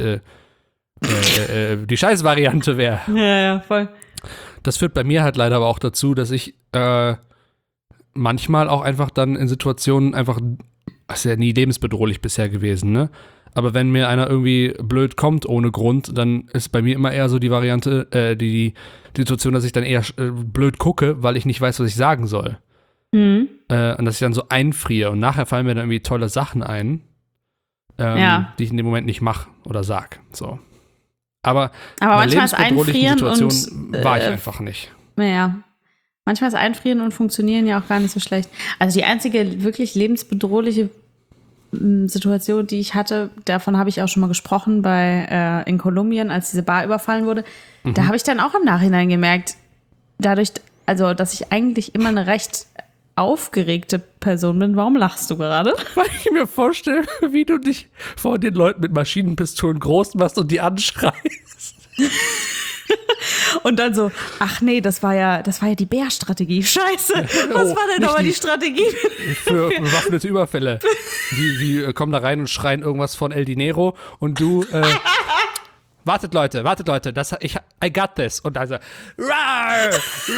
A: Scheißvariante wäre.
C: Ja, voll.
A: Das führt bei mir halt leider aber auch dazu, dass ich manchmal auch einfach dann in Situationen einfach, das ist ja nie lebensbedrohlich bisher gewesen, ne? Aber wenn mir einer irgendwie blöd kommt ohne Grund, dann ist bei mir immer eher so die Variante, die Situation, dass ich dann eher blöd gucke, weil ich nicht weiß, was ich sagen soll. Und dass ich dann so einfriere und nachher fallen mir dann irgendwie tolle Sachen ein, die ich in dem Moment nicht mache oder sag. So. Aber
C: manchmal ist Einfrieren
A: Situation war ich einfach nicht.
C: Ja. Manchmal ist Einfrieren und Funktionieren ja auch gar nicht so schlecht. Also die einzige wirklich lebensbedrohliche Situation, die ich hatte, davon habe ich auch schon mal gesprochen in Kolumbien, als diese Bar überfallen wurde. Da habe ich dann auch im Nachhinein gemerkt, dadurch, also dass ich eigentlich immer eine recht aufgeregte Person bin. Warum lachst du gerade?
A: Weil ich mir vorstelle, wie du dich vor den Leuten mit Maschinenpistolen groß machst und die anschreist.
C: Und dann so, ach nee, das war ja die Bärstrategie. Scheiße, was war denn aber die Strategie?
A: Für bewaffnete Überfälle. Die kommen da rein und schreien irgendwas von El Dinero und du, wartet Leute, I got this. Und also,
C: das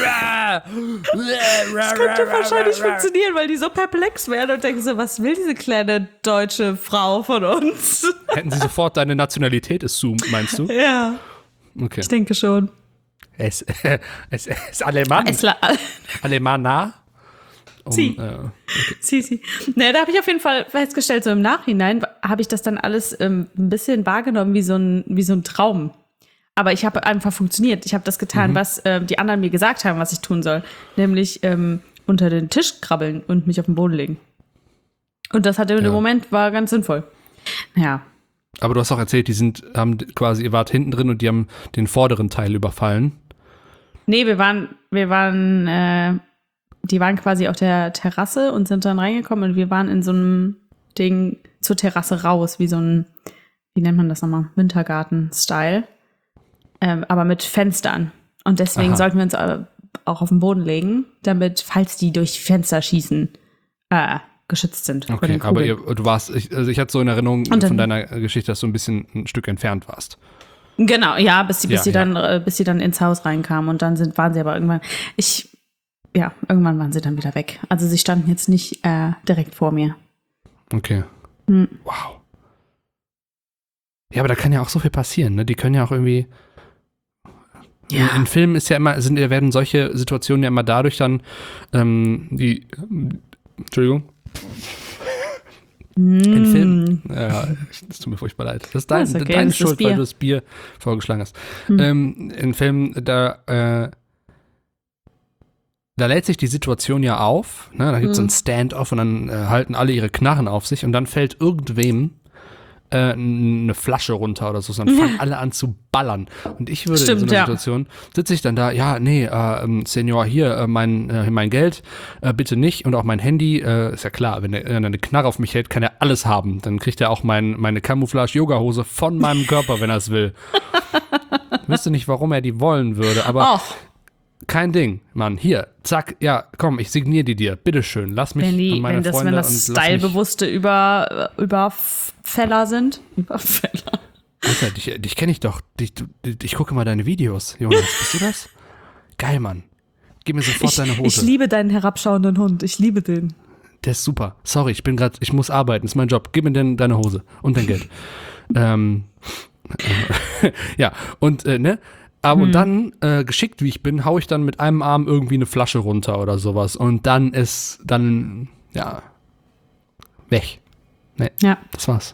C: könnte wahrscheinlich funktionieren, weil die so perplex werden und denken so, was will diese kleine deutsche Frau von uns?
A: Hätten sie sofort deine Nationalität assumed, meinst du?
C: Ja.
A: Okay.
C: Ich denke schon.
A: Es ist Alemann. Alemanna.
C: Sie. Ne, da habe ich auf jeden Fall festgestellt, so im Nachhinein habe ich das dann alles ein bisschen wahrgenommen wie so ein Traum. Aber ich habe einfach funktioniert. Ich habe das getan, was die anderen mir gesagt haben, was ich tun soll. Nämlich unter den Tisch krabbeln und mich auf den Boden legen. Und das hatte in dem Moment, war ganz sinnvoll. Ja.
A: Aber du hast auch erzählt, ihr wart hinten drin und die haben den vorderen Teil überfallen. Nee,
C: die waren quasi auf der Terrasse und sind dann reingekommen und wir waren in so einem Ding zur Terrasse raus, wie so ein, wie nennt man das nochmal? Wintergarten-Style. Aber mit Fenstern. Und deswegen sollten wir uns auch auf den Boden legen, damit, falls die durch Fenster schießen, geschützt sind.
A: Okay, aber du warst, ich hatte so in Erinnerung von deiner Geschichte, dass du ein Stück entfernt warst.
C: Genau, ja, bis sie dann ins Haus reinkamen und dann waren sie aber irgendwann, irgendwann waren sie dann wieder weg. Also sie standen jetzt nicht direkt vor mir.
A: Okay. Wow. Ja, aber da kann ja auch so viel passieren, ne? Die können ja auch irgendwie. Ja. In Filmen ist ja immer, werden solche Situationen ja immer dadurch dann Entschuldigung. In Filmen. Ja, das tut mir furchtbar leid. Das ist deine Schuld, weil du das Bier vorgeschlagen hast. In Filmen, da lädt sich die Situation ja auf, ne? Da gibt es so ein Stand-off und dann halten alle ihre Knarren auf sich und dann fällt irgendwem eine Flasche runter oder so, dann fangen alle an zu ballern. Und ich würde in so einer Situation, sitze ich dann da, Senior, hier, mein Geld, bitte nicht und auch mein Handy, ist ja klar, wenn er eine Knarre auf mich hält, kann er alles haben. Dann kriegt er auch meine Camouflage-Yoga-Hose von meinem Körper, wenn er es will. Ich wüsste nicht, warum er die wollen würde, aber kein Ding, Mann. Hier, zack, ja, komm, ich signiere die dir. Bitteschön, lass mich an meine Freunde
C: wenn
A: und
C: das
A: lass mich...
C: stylebewusste Überfäller sind. Überfäller.
A: Alter, dich kenne ich doch. Ich gucke mal deine Videos, Jonas. Bist du das? Geil, Mann. Gib mir sofort deine Hose.
C: Ich liebe deinen herabschauenden Hund. Ich liebe den.
A: Der ist super. Sorry, ich muss arbeiten, ist mein Job. Gib mir denn deine Hose und dein Geld. Ja, und, ne? Aber und dann, geschickt wie ich bin, hau ich dann mit einem Arm irgendwie eine Flasche runter oder sowas. Und dann ist, ja, weg. Ne,
C: Ja.
A: das war's.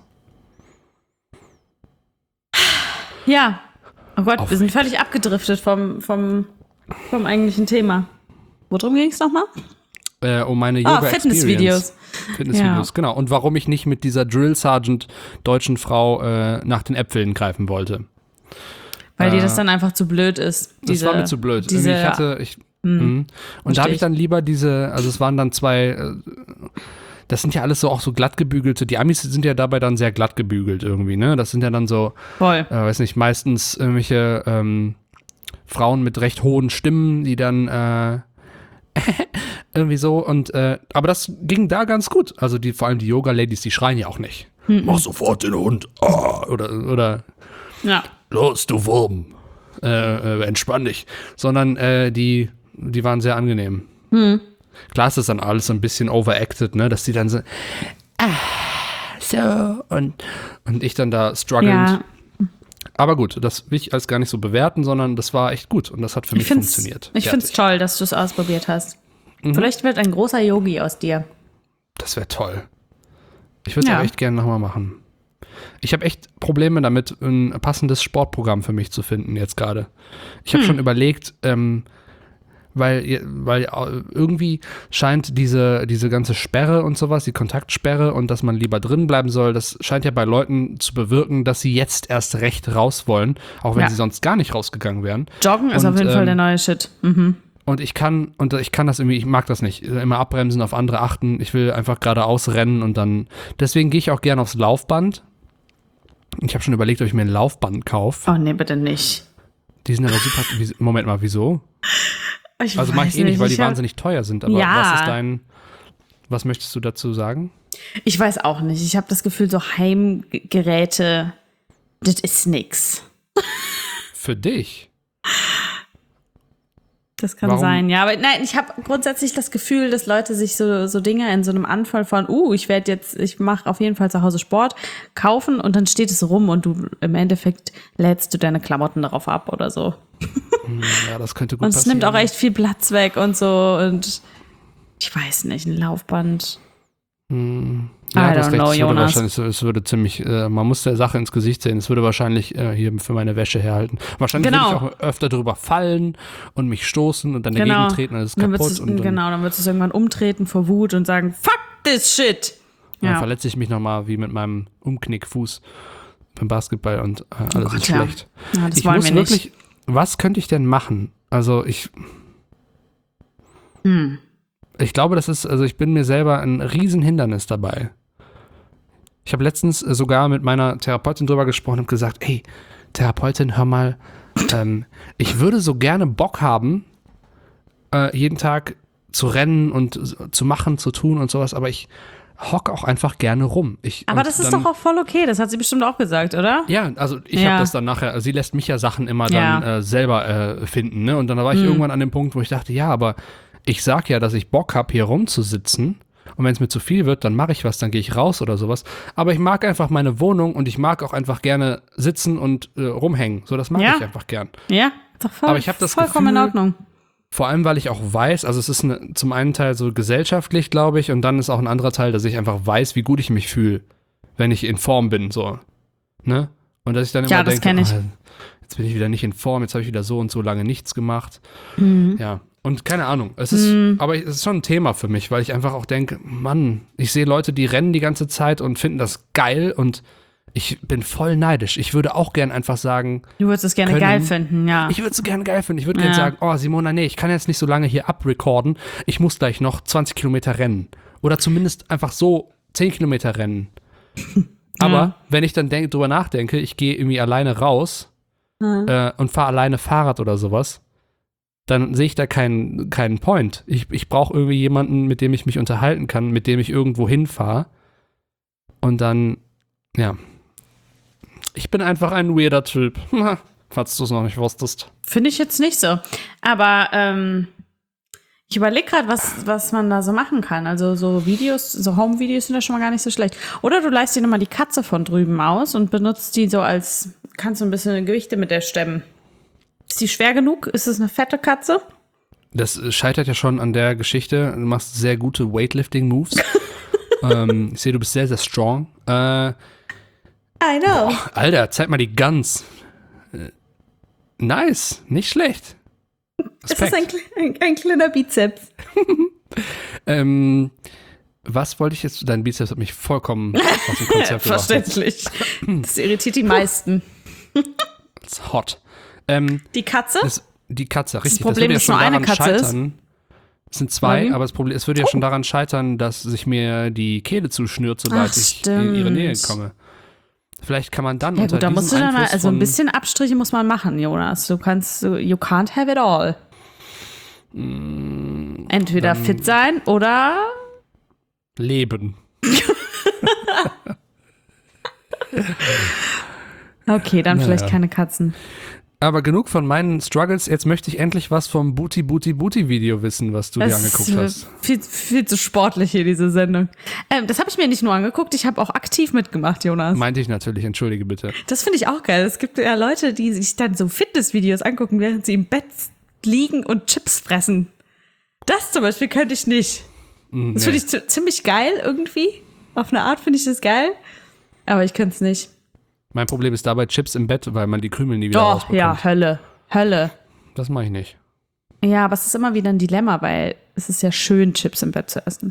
C: Ja. Oh Gott, wir
A: Aufregend.
C: sind völlig abgedriftet vom eigentlichen Thema. Worum ging es nochmal?
A: Um meine Yoga-Experience.
C: Fitnessvideos.
A: Fitnessvideos,
C: Ja.
A: genau. Und warum ich nicht mit dieser Drill Sergeant deutschen Frau nach den Äpfeln greifen wollte.
C: Weil dir das dann einfach zu blöd ist.
A: Das war mir zu blöd.
C: Diese,
A: Und da habe
C: Versteh
A: ich dann lieber also es waren dann zwei, das sind ja alles so auch so glatt gebügelte, die Amis sind ja dabei dann sehr glatt gebügelt irgendwie, ne? Das sind ja dann so,
C: voll.
A: weiß nicht, meistens irgendwelche Frauen mit recht hohen Stimmen, die dann irgendwie so und, aber das ging da ganz gut. Also vor allem die Yoga-Ladies, die schreien ja auch nicht. Mach sofort den Hund. Oder
C: Ja.
A: los, du Wurm, entspann dich. Sondern die waren sehr angenehm. Klar ist das dann alles so ein bisschen overacted, ne, dass die dann so, so, und ich dann da strugglend.
C: Ja.
A: Aber gut, das will ich als gar nicht so bewerten, sondern das war echt gut und das hat für mich funktioniert.
C: Ich finde es toll, dass du es ausprobiert hast. Vielleicht wird ein großer Yogi aus dir.
A: Das wäre toll. Ich würde es
C: Ja.
A: auch echt gerne nochmal machen. Ich habe echt Probleme damit, ein passendes Sportprogramm für mich zu finden jetzt gerade. Ich habe schon überlegt, weil irgendwie scheint diese ganze Sperre und sowas, die Kontaktsperre und dass man lieber drin bleiben soll, das scheint ja bei Leuten zu bewirken, dass sie jetzt erst recht raus wollen, auch wenn
C: Ja.
A: sie sonst gar nicht rausgegangen wären.
C: Joggen ist
A: Und,
C: auf jeden Fall der neue Shit. Mhm.
A: Und ich kann das irgendwie, ich mag das nicht. Immer abbremsen, auf andere achten. Ich will einfach geradeaus rennen und dann, deswegen gehe ich auch gerne aufs Laufband. Ich habe schon überlegt, ob ich mir ein Laufband kaufe.
C: Oh nee, bitte nicht.
A: Die sind aber super, Moment mal, wieso? Also mache ich eh nicht, weil die wahnsinnig teuer sind. Aber
C: Ja.
A: was möchtest du dazu sagen?
C: Ich weiß auch nicht. Ich habe das Gefühl, so Heimgeräte, das ist nix.
A: Für dich?
C: Das kann
A: Warum?
C: sein, ja. Aber nein, ich habe grundsätzlich das Gefühl, dass Leute sich so Dinge in so einem Anfall von, ich mache auf jeden Fall zu Hause Sport, kaufen und dann steht es rum und du im Endeffekt lädst du deine Klamotten darauf ab oder so.
A: Ja, das könnte gut
C: Und es
A: passieren.
C: nimmt auch echt viel Platz weg und so und ich weiß nicht, ein Laufband.
A: Ja,
C: I
A: das
C: don't
A: recht,
C: know,
A: es würde
C: Jonas.
A: wahrscheinlich, es würde ziemlich, man muss der Sache ins Gesicht sehen, es würde wahrscheinlich hier für meine Wäsche herhalten. Wahrscheinlich
C: Genau.
A: würde ich auch öfter drüber fallen und mich stoßen und dann dagegen treten und es ist
C: Dann
A: kaputt.
C: würdest du,
A: Und dann,
C: dann würdest du es irgendwann umtreten vor Wut und sagen, fuck this shit.
A: dann
C: Ja.
A: verletze ich mich nochmal wie mit meinem Umknickfuß beim Basketball und alles
C: Gott,
A: ist
C: ja.
A: schlecht.
C: Ja, das
A: Ich
C: wollen
A: muss
C: wir
A: wirklich,
C: nicht.
A: was könnte ich denn machen? Also ich glaube, ich bin mir selber ein Riesenhindernis dabei. Ich habe letztens sogar mit meiner Therapeutin drüber gesprochen und gesagt, ey, Therapeutin, hör mal, ich würde so gerne Bock haben, jeden Tag zu rennen und zu machen, zu tun und sowas, aber ich hock auch einfach gerne rum.
C: Aber das ist doch auch voll okay, das hat sie bestimmt auch gesagt, oder?
A: Ja, also ich
C: Ja.
A: habe das dann nachher, sie lässt mich ja Sachen immer
C: Ja.
A: dann selber finden, ne? Und dann war ich irgendwann an dem Punkt, wo ich dachte, ja, aber ich sag ja, dass ich Bock habe, hier rumzusitzen. Und wenn es mir zu viel wird, dann mache ich was, dann gehe ich raus oder sowas. Aber ich mag einfach meine Wohnung und ich mag auch einfach gerne sitzen und rumhängen. So, das mag
C: Ja.
A: ich einfach gern.
C: Ja, ist doch voll,
A: Aber ich hab das
C: vollkommen in
A: Gefühl-
C: Ordnung.
A: Vor allem, weil ich auch weiß, also es ist zum einen Teil so gesellschaftlich, glaube ich, und dann ist auch ein anderer Teil, dass ich einfach weiß, wie gut ich mich fühle, wenn ich in Form bin, so. Ne? Und dass ich dann immer
C: Ja, das
A: denke,
C: kenn ich.
A: jetzt bin ich wieder nicht in Form, jetzt habe ich wieder so und so lange nichts gemacht.
C: Mhm.
A: Ja. Und keine Ahnung, es ist, aber es ist schon ein Thema für mich, weil ich einfach auch denke, Mann, ich sehe Leute, die rennen die ganze Zeit und finden das geil und ich bin voll neidisch. Ich würde auch gern einfach sagen,
C: Du würdest es gerne
A: können-
C: geil finden, ja.
A: ich würde es gerne geil finden. Ich würde gerne sagen, oh Simona, nee, ich kann jetzt nicht so lange hier abrecorden. Ich muss gleich noch 20 Kilometer rennen. Oder zumindest einfach so 10 Kilometer rennen. Aber wenn ich dann drüber nachdenke, ich gehe irgendwie alleine raus und fahre alleine Fahrrad oder sowas, dann sehe ich da keinen Point. Ich brauche irgendwie jemanden, mit dem ich mich unterhalten kann, mit dem ich irgendwo hinfahre. Und dann, ja. Ich bin einfach ein weirder Typ. Falls du es noch nicht wusstest.
C: Finde ich jetzt nicht so. Aber ich überlege gerade, was man da so machen kann. Also so Videos, so Home-Videos sind ja schon mal gar nicht so schlecht. Oder du leihst dir nochmal die Katze von drüben aus und benutzt die so als, kannst du ein bisschen Gewichte mit der stemmen. Ist die schwer genug? Ist es eine fette Katze?
A: Das scheitert ja schon an der Geschichte. Du machst sehr gute Weightlifting-Moves. Ich sehe, du bist sehr, sehr strong.
C: I know.
A: Boah, Alter, zeig mal die Guns. Nice, nicht schlecht.
C: Es ist ein kleiner Bizeps.
A: Was wollte ich jetzt? Dein Bizeps hat mich vollkommen aus dem Konzept gebracht.
C: Verständlich. Das irritiert die meisten.
A: Das ist hot.
C: Die Katze?
A: Die Katze, richtig.
C: Das Problem,
A: würde
C: dass nur eine Katze ist.
A: Es sind zwei, aber es würde ja schon daran scheitern, dass sich mir die Kehle zuschnürt, sobald ich in ihre Nähe komme. Vielleicht kann man dann
C: ja,
A: unter
C: gut, da musst du
A: diesem
C: dann mal,
A: Einfluss
C: also ein bisschen Abstriche muss man machen, Jonas. You can't have it all. Entweder fit sein oder
A: leben.
C: Okay, dann vielleicht keine Katzen.
A: Aber genug von meinen Struggles. Jetzt möchte ich endlich was vom Booty-Booty-Booty-Video wissen, was du dir angeguckt hast.
C: Viel zu sportlich hier, diese Sendung. Das habe ich mir nicht nur angeguckt, ich habe auch aktiv mitgemacht, Jonas.
A: Meinte ich natürlich, entschuldige bitte.
C: Das finde ich auch geil. Es gibt ja Leute, die sich dann so Fitnessvideos angucken, während sie im Bett liegen und Chips fressen. Das zum Beispiel könnte ich nicht. Das finde ich ziemlich geil irgendwie. Auf eine Art finde ich das geil. Aber ich könnte es nicht.
A: Mein Problem ist dabei Chips im Bett, weil man die Krümel nie wieder rausbekommt.
C: Ja, Hölle.
A: Das mache ich nicht.
C: Ja, aber es ist immer wieder ein Dilemma, weil es ist ja schön, Chips im Bett zu essen.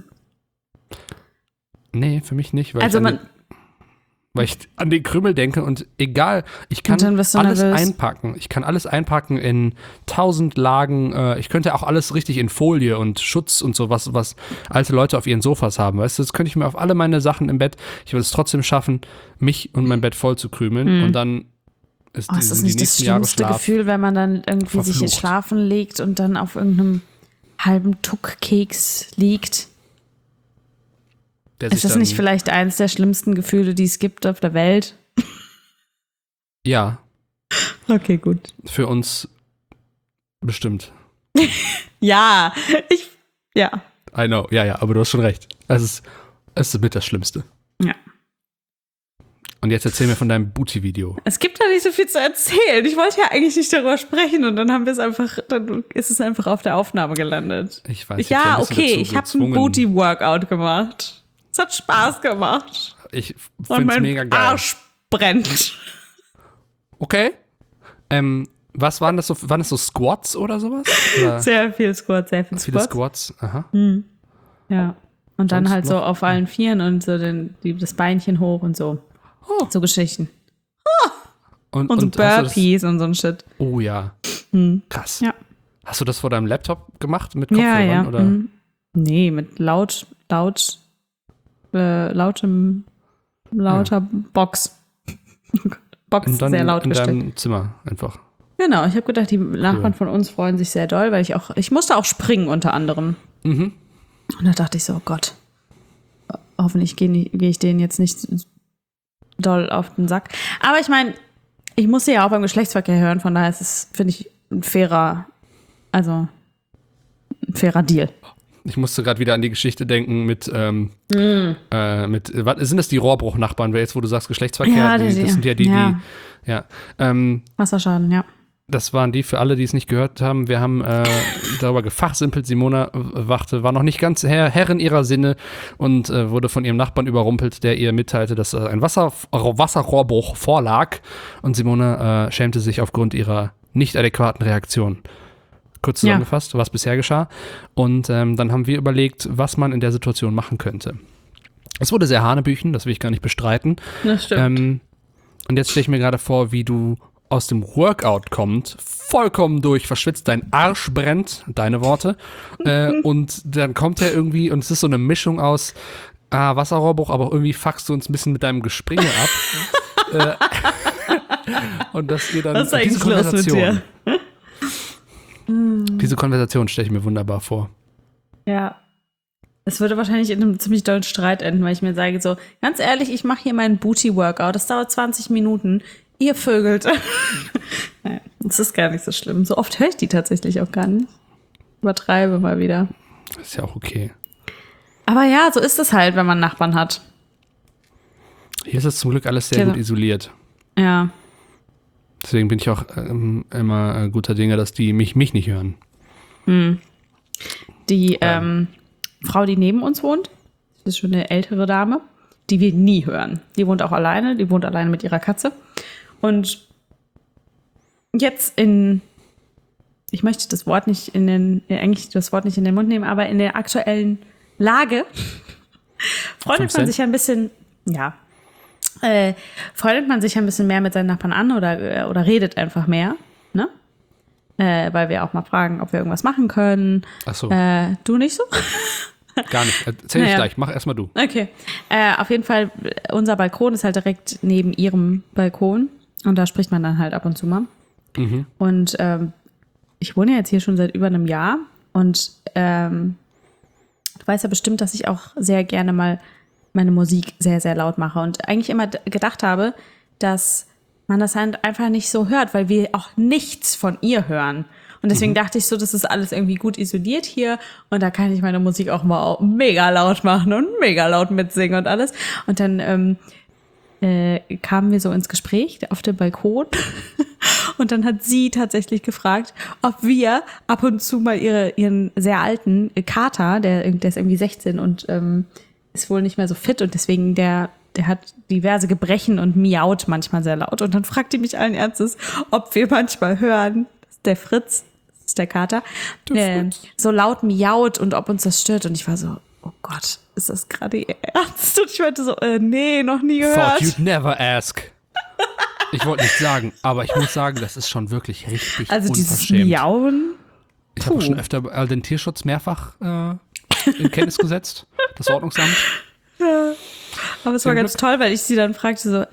A: Nee, für mich nicht, weil ich an den Krümel denke und egal, ich kann alles einpacken. Ich kann alles einpacken in 1000 Lagen. Ich könnte auch alles richtig in Folie und Schutz und so, was alte Leute auf ihren Sofas haben. Weißt du, das könnte ich mir auf alle meine Sachen im Bett, ich würde es trotzdem schaffen, mich und mein Bett voll zu krümeln und dann ist
C: das nicht das schlimmste Gefühl, wenn man dann irgendwie sich ins Schlafen legt und dann auf irgendeinem halben Tuckkeks liegt. Ist das nicht vielleicht eines der schlimmsten Gefühle, die es gibt auf der Welt?
A: Ja.
C: Okay, gut.
A: Für uns bestimmt.
C: Ja.
A: I know, ja, aber du hast schon recht. Es ist mit das Schlimmste.
C: Ja.
A: Und jetzt erzähl mir von deinem Booty-Video.
C: Es gibt da nicht so viel zu erzählen. Ich wollte ja eigentlich nicht darüber sprechen und dann ist es einfach auf der Aufnahme gelandet.
A: Ich weiß nicht.
C: Ja, okay, ich habe ein Booty-Workout gemacht. Es hat Spaß gemacht.
A: Ich finde es mega geil.
C: Arsch brennt.
A: Okay. Was waren das so? Waren das so Squats oder sowas? Oder?
C: Sehr viel Squats,
A: Viele Squats, aha.
C: Ja. Und dann
A: Sonst
C: halt so
A: noch?
C: auf allen Vieren und so das Beinchen hoch und so.
A: Oh.
C: So Geschichten.
A: Und
C: so Burpees und so ein Shit.
A: Oh ja. Krass.
C: Ja.
A: Hast du das vor deinem Laptop gemacht mit Kopfhörern?
C: Ja.
A: Oder?
C: Nee, mit lauter Box. Box,
A: Und dann
C: sehr laut
A: in
C: gestellt.
A: deinem Zimmer einfach.
C: Genau, ich habe gedacht, die Nachbarn von uns freuen sich sehr doll, weil ich musste auch springen unter anderem. Und da dachte ich so, oh Gott, hoffentlich gehe ich denen jetzt nicht doll auf den Sack. Aber ich meine, ich musste ja auch beim Geschlechtsverkehr hören, von daher ist es, finde ich, ein fairer Deal.
A: Ich musste gerade wieder an die Geschichte denken mit sind das die Rohrbruchnachbarn, weil jetzt, wo du sagst Geschlechtsverkehr,
C: Ja,
A: das sind ja die.
C: Wasserschaden, ja.
A: Das waren die, für alle, die es nicht gehört haben, wir haben darüber gefachsimpelt. Simona war noch nicht ganz Herrin ihrer Sinne und wurde von ihrem Nachbarn überrumpelt, der ihr mitteilte, dass ein Wasserrohrbruch vorlag. Und Simona schämte sich aufgrund ihrer nicht adäquaten Reaktion. Kurz zusammengefasst, was bisher geschah. Und dann haben wir überlegt, was man in der Situation machen könnte. Es wurde sehr hanebüchen, das will ich gar nicht bestreiten.
C: Das stimmt.
A: Und jetzt stelle ich mir gerade vor, wie du aus dem Workout kommt, vollkommen verschwitzt, dein Arsch brennt, deine Worte, und dann kommt er irgendwie und es ist so eine Mischung aus Wasserrohrbruch, aber irgendwie fuckst du uns ein bisschen mit deinem Gespringe ab. Und dass ihr dann
C: Was ist eigentlich los mit dir?
A: Diese Diese Konversation stelle ich mir wunderbar vor.
C: Ja. Es würde wahrscheinlich in einem ziemlich dollen Streit enden, weil ich mir sage so, ganz ehrlich, ich mache hier meinen Booty-Workout, das dauert 20 Minuten, ihr vögelt. Naja, das ist gar nicht so schlimm. So oft höre ich die tatsächlich auch gar nicht. Übertreibe mal wieder.
A: Das ist ja auch okay.
C: Aber ja, so ist es halt, wenn man Nachbarn hat.
A: Hier ist es zum Glück alles sehr gut isoliert.
C: Ja.
A: Deswegen bin ich auch immer guter Dinge, dass die mich nicht hören.
C: Die Frau, die neben uns wohnt, das ist schon eine ältere Dame, die wir nie hören. Die wohnt auch alleine, mit ihrer Katze. Und jetzt ich möchte das Wort nicht eigentlich das Wort nicht in den Mund nehmen, aber in der aktuellen Lage freundet man sich ja ein bisschen mehr mit seinen Nachbarn an oder redet einfach mehr, ne? Weil wir auch mal fragen, ob wir irgendwas machen können.
A: Ach so.
C: Du nicht so?
A: Gar nicht. Erzähl ich gleich. Mach erstmal du.
C: Okay. Auf jeden Fall, unser Balkon ist halt direkt neben ihrem Balkon. Und da spricht man dann halt ab und zu mal.
A: Mhm.
C: Und ich wohne ja jetzt hier schon seit über einem Jahr. Und du weißt ja bestimmt, dass ich auch sehr gerne mal meine Musik sehr, sehr laut mache. Und eigentlich immer gedacht habe, dass man das halt einfach nicht so hört, weil wir auch nichts von ihr hören. Und deswegen dachte ich so, das ist alles irgendwie gut isoliert hier und da kann ich meine Musik auch mal mega laut machen und mega laut mitsingen und alles. Und dann kamen wir so ins Gespräch auf dem Balkon und dann hat sie tatsächlich gefragt, ob wir ab und zu mal ihren sehr alten Kater, der ist irgendwie 16 und ist wohl nicht mehr so fit und deswegen der hat diverse Gebrechen und miaut manchmal sehr laut. Und dann fragt die mich allen Ernstes, ob wir manchmal hören, der Fritz, das ist der Kater, so laut miaut und ob uns das stört. Und ich war so, oh Gott, ist das gerade ihr Ernst? Und ich meinte so, nee, noch nie gehört.
A: Thought you'd never ask. Ich wollte nicht sagen, aber ich muss sagen, das ist schon wirklich richtig
C: also
A: unverschämt.
C: dieses Miauen.
A: Ich habe schon öfter den Tierschutz mehrfach in Kenntnis gesetzt, das Ordnungsamt.
C: Ja. Aber es war ganz toll, weil ich sie dann fragte so,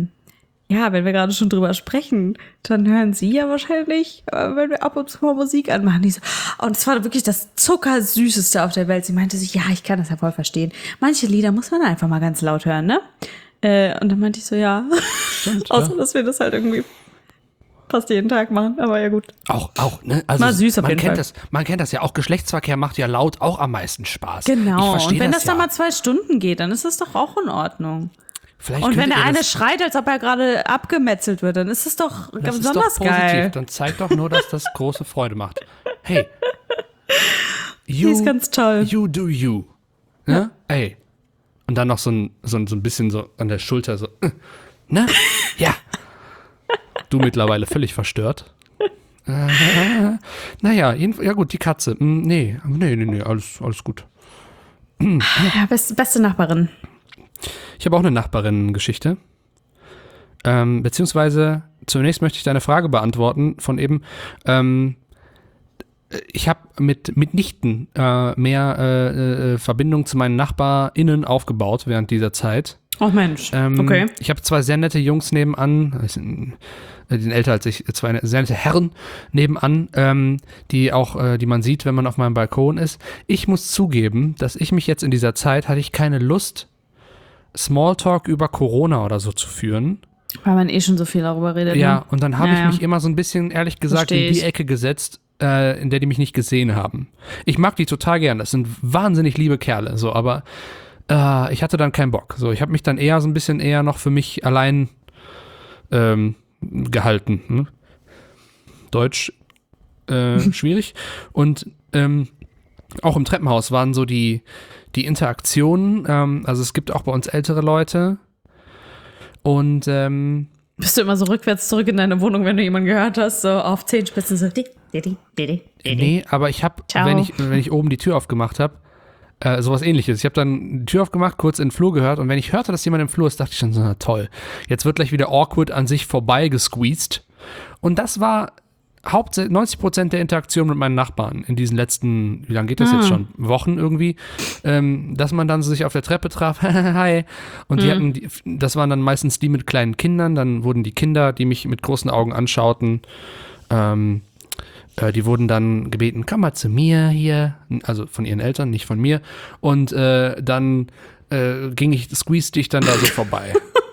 C: ja, wenn wir gerade schon drüber sprechen, dann hören sie ja wahrscheinlich, wenn wir ab und zu mal Musik anmachen. Die so, und es war wirklich das Zuckersüßeste auf der Welt. Sie meinte sich, ja, ich kann das ja voll verstehen. Manche Lieder muss man einfach mal ganz laut hören, ne? Und dann meinte ich so, ja.
A: Stimmt,
C: Außer, dass wir das halt irgendwie fast jeden Tag machen, aber ja gut.
A: Auch, ne? Also
C: mal süß auf jeden Fall.
A: Man kennt das ja, auch Geschlechtsverkehr macht ja laut auch am meisten Spaß.
C: Genau, und wenn das
A: ja.
C: dann mal 2 Stunden geht, dann ist das doch auch in Ordnung.
A: Vielleicht
C: und wenn der eine
A: das
C: schreit, als ob er gerade abgemetzelt wird, dann ist es doch
A: das
C: besonders
A: ist doch positiv.
C: geil.
A: Dann zeigt doch nur, dass das große Freude macht. Hey,
C: Die ist ganz toll.
A: You do you. Ne? Ey. Und dann noch so ein bisschen so an der Schulter so, ne? Ja. Du mittlerweile völlig verstört. Naja, ja gut, die Katze. Nee, alles gut.
C: Ja, beste Nachbarin.
A: Ich habe auch eine Nachbarinnen-Geschichte. Beziehungsweise zunächst möchte ich deine Frage beantworten von eben. Ich habe mitnichten mehr Verbindung zu meinen NachbarInnen aufgebaut während dieser Zeit.
C: Oh Mensch, okay.
A: Ich habe 2 sehr nette Jungs nebenan, die sind älter als ich, 2 sehr nette Herren nebenan, die man sieht, wenn man auf meinem Balkon ist. Ich muss zugeben, dass ich mich jetzt in dieser Zeit, hatte ich keine Lust, Smalltalk über Corona oder so zu führen.
C: Weil man schon so viel darüber redet.
A: Ja,
C: ne?
A: und dann habe ich mich immer so ein bisschen, ehrlich gesagt, in die Ecke gesetzt, in der die mich nicht gesehen haben. Ich mag die total gern, das sind wahnsinnig liebe Kerle, so, aber ich hatte dann keinen Bock. So, ich habe mich dann eher so ein bisschen noch für mich allein gehalten. Ne? Deutsch schwierig. Und auch im Treppenhaus waren so die Interaktionen, also es gibt auch bei uns ältere Leute und
C: bist du immer so rückwärts zurück in deine Wohnung, wenn du jemanden gehört hast, so auf Zehenspitzen so
A: nee, aber ich habe, wenn ich oben die Tür aufgemacht habe, sowas ähnliches. Ich habe dann die Tür aufgemacht, kurz in den Flur gehört und wenn ich hörte, dass jemand im Flur ist, dachte ich schon so, na toll, jetzt wird gleich wieder awkward an sich vorbei gesqueezed. Und das war 90% der Interaktion mit meinen Nachbarn in diesen letzten, wie lange geht das jetzt schon? Wochen irgendwie, dass man dann sich auf der Treppe traf, hi, und das waren dann meistens die mit kleinen Kindern, dann wurden die Kinder, die mich mit großen Augen anschauten, Die wurden dann gebeten, komm mal zu mir hier, also von ihren Eltern, nicht von mir. Und dann squeezed ich dann da so vorbei.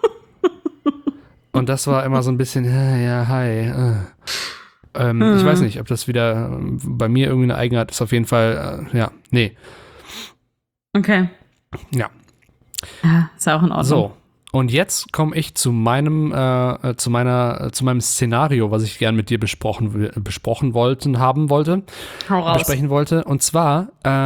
A: Und das war immer so ein bisschen, ja, hi. Ich weiß nicht, ob das wieder bei mir irgendwie eine Eigenart ist. Auf jeden Fall, nee.
C: Okay.
A: Ja.
C: Ja, ist auch in Ordnung.
A: So. Und jetzt komme ich zu meinem Szenario, was ich gern mit dir besprechen wollte. Und zwar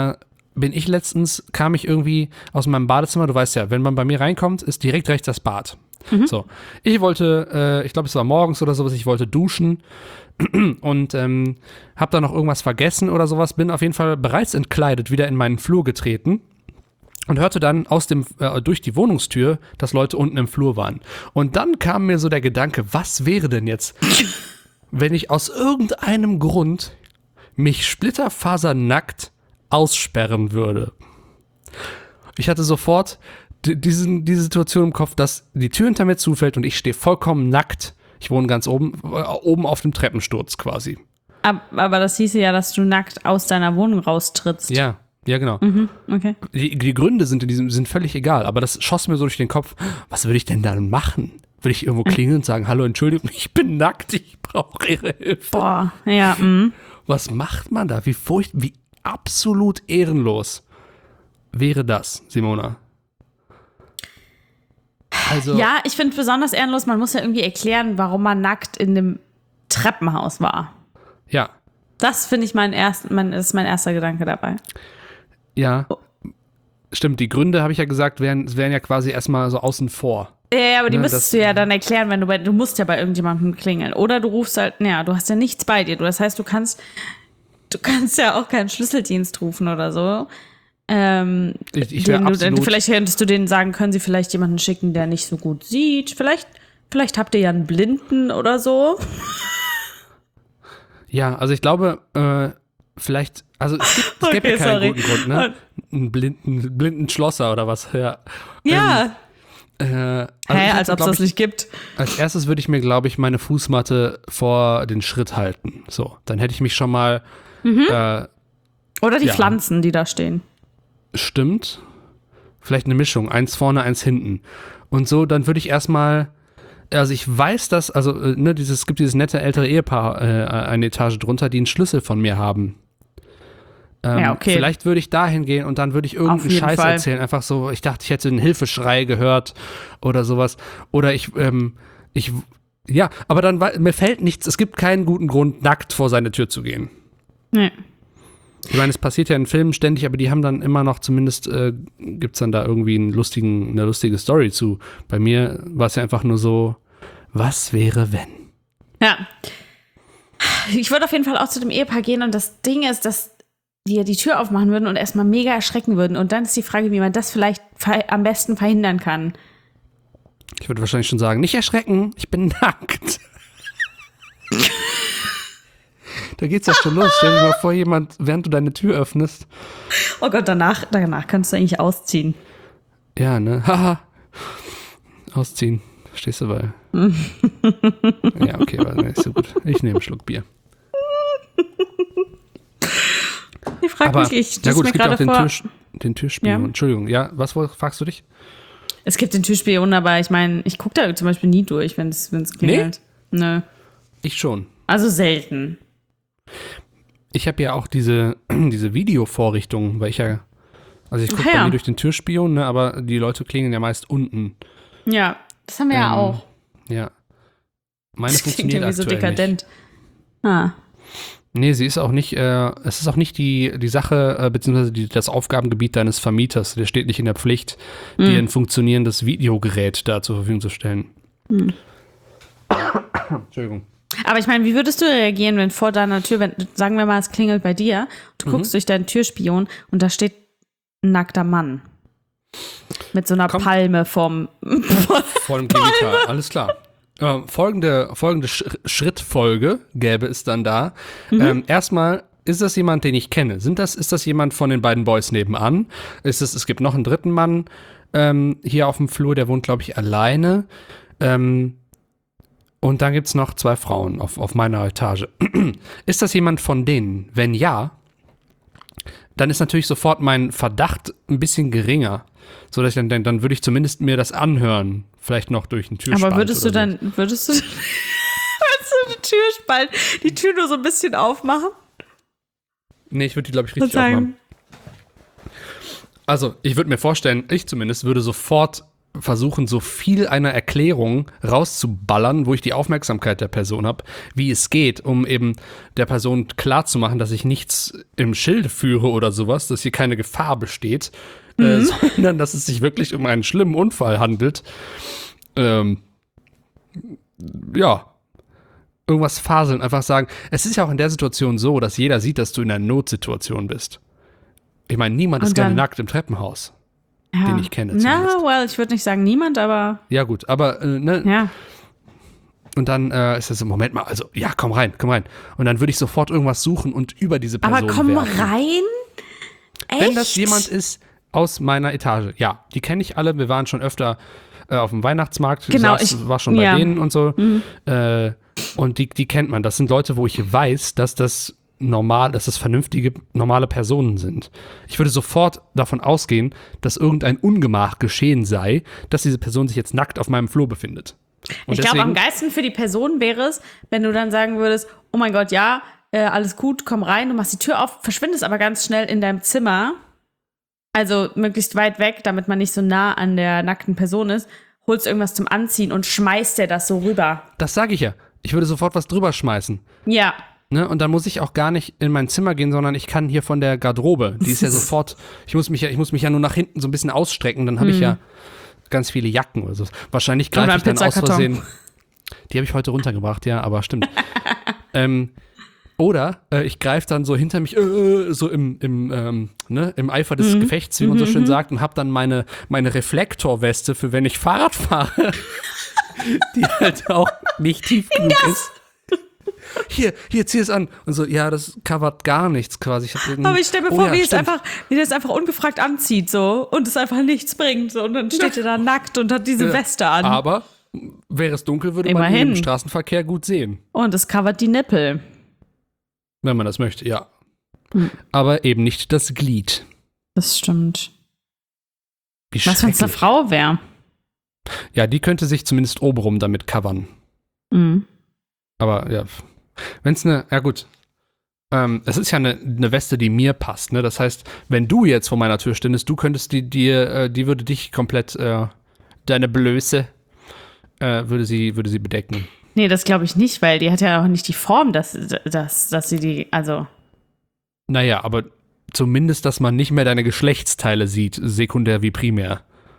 A: kam ich irgendwie aus meinem Badezimmer. Du weißt ja, wenn man bei mir reinkommt, ist direkt rechts das Bad. So. Ich wollte, ich glaube, es war morgens oder sowas, ich wollte duschen und habe da noch irgendwas vergessen oder sowas, bin auf jeden Fall bereits entkleidet wieder in meinen Flur getreten. Und hörte dann durch die Wohnungstür, dass Leute unten im Flur waren. Und dann kam mir so der Gedanke, was wäre denn jetzt, wenn ich aus irgendeinem Grund mich splitterfasernackt aussperren würde? Ich hatte sofort diese Situation im Kopf, dass die Tür hinter mir zufällt und ich stehe vollkommen nackt. Ich wohne ganz oben auf dem Treppensturz quasi.
C: Aber das hieße ja, dass du nackt aus deiner Wohnung raustrittst.
A: Ja, genau.
C: Okay.
A: Die Gründe sind völlig egal, aber das schoss mir so durch den Kopf, was würde ich denn dann machen? Würde ich irgendwo klingeln und sagen, hallo, Entschuldigung, ich bin nackt, ich brauche Ihre Hilfe.
C: Boah, ja.
A: Was macht man da? Wie absolut ehrenlos wäre das, Simona? Also,
C: Ja, ich finde besonders ehrenlos, man muss ja irgendwie erklären, warum man nackt in dem Treppenhaus war.
A: ja,
C: Das finde ich ist mein erster Gedanke dabei.
A: ja. Stimmt, die Gründe, habe ich ja gesagt, wären ja quasi erstmal so außen vor.
C: Ja, aber die
A: Ne,
C: müsstest du ja dann erklären, wenn du musst ja bei irgendjemandem klingeln. Oder du rufst halt, du hast ja nichts bei dir. Das heißt, du kannst ja auch keinen Schlüsseldienst rufen oder so.
A: Ich wäre absolut...
C: Vielleicht könntest du denen sagen, können sie vielleicht jemanden schicken, der nicht so gut sieht. Vielleicht habt ihr ja einen Blinden oder so.
A: Ja, also ich glaube, vielleicht, also es gäbe ja keinen guten Grund, ne? Einen blinden Schlosser oder was, ja.
C: Ja. Als ob es das nicht gibt.
A: Als erstes würde ich mir, glaube ich, meine Fußmatte vor den Schritt halten. So, dann hätte ich mich schon mal...
C: Oder die Pflanzen, die da stehen.
A: Stimmt. Vielleicht eine Mischung, eins vorne, eins hinten. Und so, dann würde ich erstmal... Also ich weiß, dass, es gibt dieses nette ältere Ehepaar eine Etage drunter, die einen Schlüssel von mir haben.
C: Okay.
A: Vielleicht würde ich dahin gehen und dann würde ich irgendeinen Scheiß erzählen. Einfach so, ich dachte, ich hätte einen Hilfeschrei gehört oder sowas. Oder aber dann, mir fällt nichts, es gibt keinen guten Grund, nackt vor seine Tür zu gehen.
C: Nee.
A: Ich meine, es passiert ja in Filmen ständig, aber die haben dann immer noch, zumindest gibt es dann da irgendwie eine lustige Story zu. Bei mir war es ja einfach nur so, was wäre, wenn?
C: Ja. Ich würde auf jeden Fall auch zu dem Ehepaar gehen und das Ding ist, dass die die Tür aufmachen würden und erstmal mega erschrecken würden. Und dann ist die Frage, wie man das vielleicht am besten verhindern kann.
A: Ich würde wahrscheinlich schon sagen, nicht erschrecken, ich bin nackt. Da geht's ja schon los. Stell dir mal vor, während du deine Tür öffnest.
C: Oh Gott, danach kannst du eigentlich ausziehen.
A: Ja, ne? Haha. Ausziehen. Verstehst du, weil... Ja, okay, war nicht so gut. Ich nehme einen Schluck Bier.
C: Ich frage mich,
A: na gut, es gibt auch
C: vor...
A: den Türspion.
C: Ja.
A: Entschuldigung, ja, was fragst du dich?
C: Es gibt den Türspion, aber ich meine, ich gucke da zum Beispiel nie durch, wenn es klingelt. Nee? Nö.
A: Ich schon.
C: Also selten.
A: Ich habe ja auch diese Videovorrichtung, weil ich gucke bei mir durch den Türspion, ne, aber die Leute klingeln ja meist unten.
C: Ja, das haben wir ja auch.
A: Ja. Meine
C: Das klingt
A: funktioniert
C: irgendwie so
A: aktuell
C: dekadent.
A: nicht. Nee, sie ist auch nicht, es ist auch nicht die Sache, beziehungsweise das Aufgabengebiet deines Vermieters. Der steht nicht in der Pflicht, dir ein funktionierendes Videogerät da zur Verfügung zu stellen. Entschuldigung.
C: Aber ich meine, wie würdest du reagieren, wenn vor deiner Tür, sagen wir mal, es klingelt bei dir, du guckst durch deinen Türspion und da steht ein nackter Mann. Mit so einer Palme vor dem
A: Genital, alles klar. Folgende Schrittfolge gäbe es dann da. Erstmal, ist das jemand, den ich kenne? Ist das jemand von den beiden Boys nebenan? Es gibt noch einen dritten Mann hier auf dem Flur, der wohnt, glaube ich, alleine. Und dann gibt es noch 2 Frauen auf meiner Etage. Ist das jemand von denen? Wenn ja, dann ist natürlich sofort mein Verdacht ein bisschen geringer. So dass ich dann würde ich zumindest mir das anhören. Vielleicht noch durch einen Türspalt.
C: Aber würdest du
A: oder
C: die Tür nur so ein bisschen aufmachen?
A: Nee, ich würde die, glaube ich, richtig aufmachen. Also, ich würde mir vorstellen, ich zumindest würde sofort versuchen, so viel einer Erklärung rauszuballern, wo ich die Aufmerksamkeit der Person habe, wie es geht, um eben der Person klarzumachen, dass ich nichts im Schilde führe oder sowas, dass hier keine Gefahr besteht, sondern dass es sich wirklich um einen schlimmen Unfall handelt. Ja, irgendwas faseln, einfach sagen. Es ist ja auch in der Situation so, dass jeder sieht, dass du in einer Notsituation bist. Ich meine, niemand ist gerne nackt im Treppenhaus, den ich kenne zumindest.
C: Ich würde nicht sagen niemand, aber...
A: Ja gut, aber,
C: Ja.
A: Und dann ist das so, Moment mal, also, ja, komm rein. Und dann würde ich sofort irgendwas suchen und über diese Person
C: Aber komm
A: werfen.
C: rein? Echt?
A: Wenn das jemand ist aus meiner Etage, ja, die kenne ich alle, wir waren schon öfter auf dem Weihnachtsmarkt,
C: Genau,
A: war schon bei denen und so. Und die kennt man, das sind Leute, wo ich weiß, dass das vernünftige, normale Personen sind. Ich würde sofort davon ausgehen, dass irgendein Ungemach geschehen sei, dass diese Person sich jetzt nackt auf meinem Flur befindet. Und
C: ich glaube, am geilsten für die Person wäre es, wenn du dann sagen würdest, oh mein Gott, ja, alles gut, komm rein, du machst die Tür auf, verschwindest aber ganz schnell in deinem Zimmer, also möglichst weit weg, damit man nicht so nah an der nackten Person ist, holst irgendwas zum Anziehen und schmeißt dir das so rüber.
A: Das sage ich ja. Ich würde sofort was drüber schmeißen.
C: Ja.
A: Ne? Und dann muss ich auch gar nicht in mein Zimmer gehen, sondern ich kann hier von der Garderobe, die ist ja sofort, ich muss mich ja nur nach hinten so ein bisschen ausstrecken, dann habe ich ja ganz viele Jacken oder so. Wahrscheinlich greife ich dann aus Versehen. Die habe ich heute runtergebracht, ja, aber stimmt. Oder ich greife dann so hinter mich, so im Eifer des Gefechts, wie man so schön sagt, und habe dann meine Reflektorweste für wenn ich Fahrrad fahre, die halt auch nicht tief genug ist. Hier, zieh es an. Und so, ja, das covert gar nichts quasi.
C: Aber ich stelle mir vor, wie das einfach ungefragt anzieht so und es einfach nichts bringt. So, und dann steht er da nackt und hat diese Weste an.
A: Aber wäre es dunkel, würde man ihn im Straßenverkehr gut sehen.
C: Und es covert die Nippel.
A: Wenn man das möchte, ja. Aber eben nicht das Glied.
C: Das stimmt.
A: Was,
C: wenn es eine Frau wäre?
A: Ja, die könnte sich zumindest obenrum damit covern. Aber ja, wenn es gut. Es ist ja eine Weste, die mir passt, ne? Das heißt, wenn du jetzt vor meiner Tür stündest, du könntest die würde dich komplett, deine Blöße, würde sie bedecken.
C: Nee, das glaube ich nicht, weil die hat ja auch nicht die Form, dass sie die, also.
A: Naja, aber zumindest, dass man nicht mehr deine Geschlechtsteile sieht, sekundär wie primär.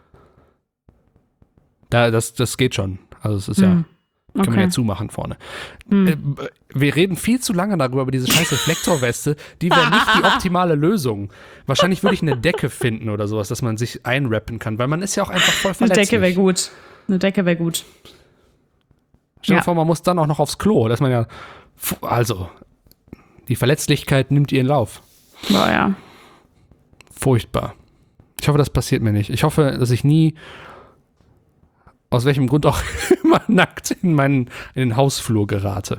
A: Das geht schon. Also es ist ja, kann man ja zumachen vorne. Wir reden viel zu lange darüber, über diese scheiß Reflektorweste. Die wäre nicht die optimale Lösung. Wahrscheinlich würde ich eine Decke finden oder sowas, dass man sich einrappen kann, weil man ist ja auch einfach voll verletzlich.
C: Eine Decke wäre gut.
A: Stell dir vor, man muss dann auch noch aufs Klo. Dass man ja, also, die Verletzlichkeit nimmt ihren Lauf.
C: Boah, ja.
A: Furchtbar. Ich hoffe, das passiert mir nicht. Ich hoffe, dass ich nie, aus welchem Grund auch immer, nackt in den Hausflur gerate.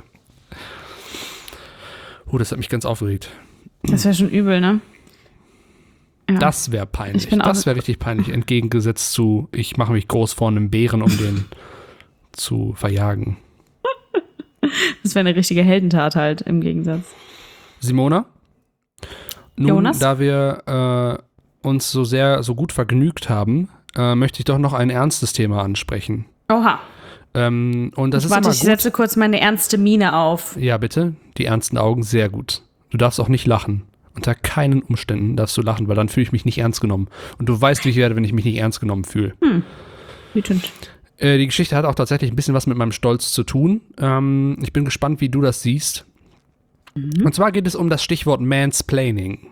A: Das hat mich ganz aufgeregt.
C: Das wäre schon übel, ne? Ja.
A: Das wäre peinlich. Das wäre richtig peinlich. Entgegengesetzt zu, ich mache mich groß vor einem Bären, um den zu verjagen.
C: Das wäre eine richtige Heldentat halt, im Gegensatz.
A: Simona? Nun,
C: Jonas?
A: Da wir uns so gut vergnügt haben, möchte ich doch noch ein ernstes Thema ansprechen.
C: Oha.
A: Und das ist
C: Warte,
A: immer
C: ich
A: gut.
C: setze kurz meine ernste Miene auf.
A: Ja, bitte. Die ernsten Augen, sehr gut. Du darfst auch nicht lachen. Unter keinen Umständen darfst du lachen, weil dann fühle ich mich nicht ernst genommen. Und du weißt, wie ich werde, wenn ich mich nicht ernst genommen fühle.
C: Wütend.
A: Die Geschichte hat auch tatsächlich ein bisschen was mit meinem Stolz zu tun. Ich bin gespannt, wie du das siehst. Und zwar geht es um das Stichwort Mansplaining.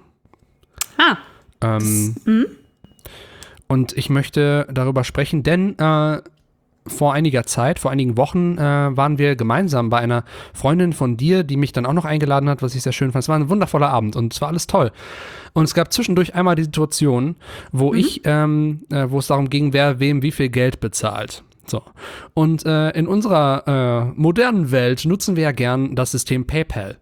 A: Und ich möchte darüber sprechen, denn vor einigen Wochen waren wir gemeinsam bei einer Freundin von dir, die mich dann auch noch eingeladen hat, was ich sehr schön fand. Es war ein wundervoller Abend und es war alles toll. Und es gab zwischendurch einmal die Situation, wo wo es darum ging, wer wem wie viel Geld bezahlt. So. Und in unserer modernen Welt nutzen wir ja gern das System PayPal.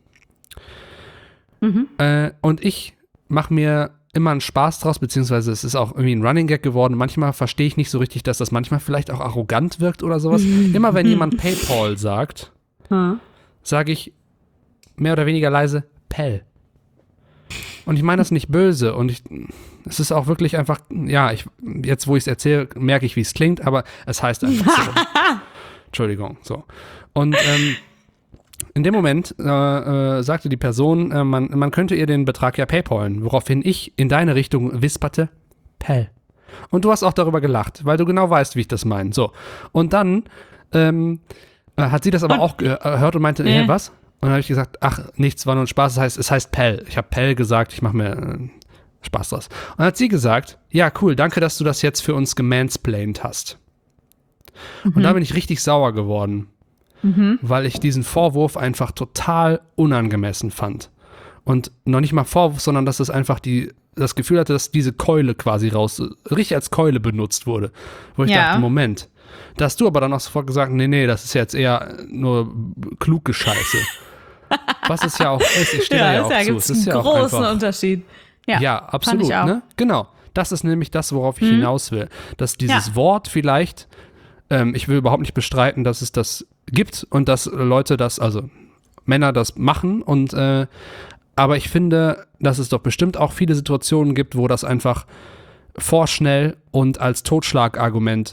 A: Und ich mache mir immer einen Spaß draus, beziehungsweise es ist auch irgendwie ein Running Gag geworden. Manchmal verstehe ich nicht so richtig, dass das manchmal vielleicht auch arrogant wirkt oder sowas. Immer wenn jemand PayPal sagt, sage ich mehr oder weniger leise Pell. Und ich meine das nicht böse und es ist auch wirklich einfach, ja, jetzt wo ich es erzähle, merke ich, wie es klingt, aber es heißt einfach so. Entschuldigung, so. Und in dem Moment sagte die Person, man könnte ihr den Betrag ja PayPalen, woraufhin ich in deine Richtung wisperte, Pell. Und du hast auch darüber gelacht, weil du genau weißt, wie ich das meine. So. Und dann hat sie das aber auch gehört und meinte, was? Und dann habe ich gesagt, ach, nichts, war nur ein Spaß, es heißt Pell. Ich habe Pell gesagt, ich mache mir Spaß draus. Und dann hat sie gesagt, ja, cool, danke, dass du das jetzt für uns gemansplained hast. Und da bin ich richtig sauer geworden. Weil ich diesen Vorwurf einfach total unangemessen fand. Und noch nicht mal Vorwurf, sondern dass es einfach das Gefühl hatte, dass diese Keule quasi richtig als Keule benutzt wurde. Wo ich dachte, Moment. Da hast du aber dann auch sofort gesagt, nee, das ist jetzt eher nur kluge Scheiße. Was es ja auch ist, ich stehe da ja auch zu.
C: Es ist ja einen großen Unterschied.
A: Ja, absolut. Ne? Genau. Das ist nämlich das, worauf ich hinaus will. Dass dieses Wort vielleicht, ich will überhaupt nicht bestreiten, dass es das gibt und dass Leute also Männer das machen aber ich finde, dass es doch bestimmt auch viele Situationen gibt, wo das einfach vorschnell und als Totschlagargument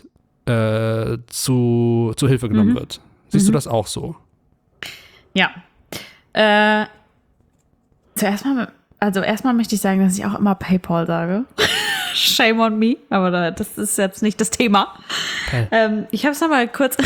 A: zu Hilfe genommen wird. Siehst du das auch so?
C: Ja. Erstmal möchte ich sagen, dass ich auch immer PayPal sage. Shame on me, aber das ist jetzt nicht das Thema. Ich habe es nochmal kurz.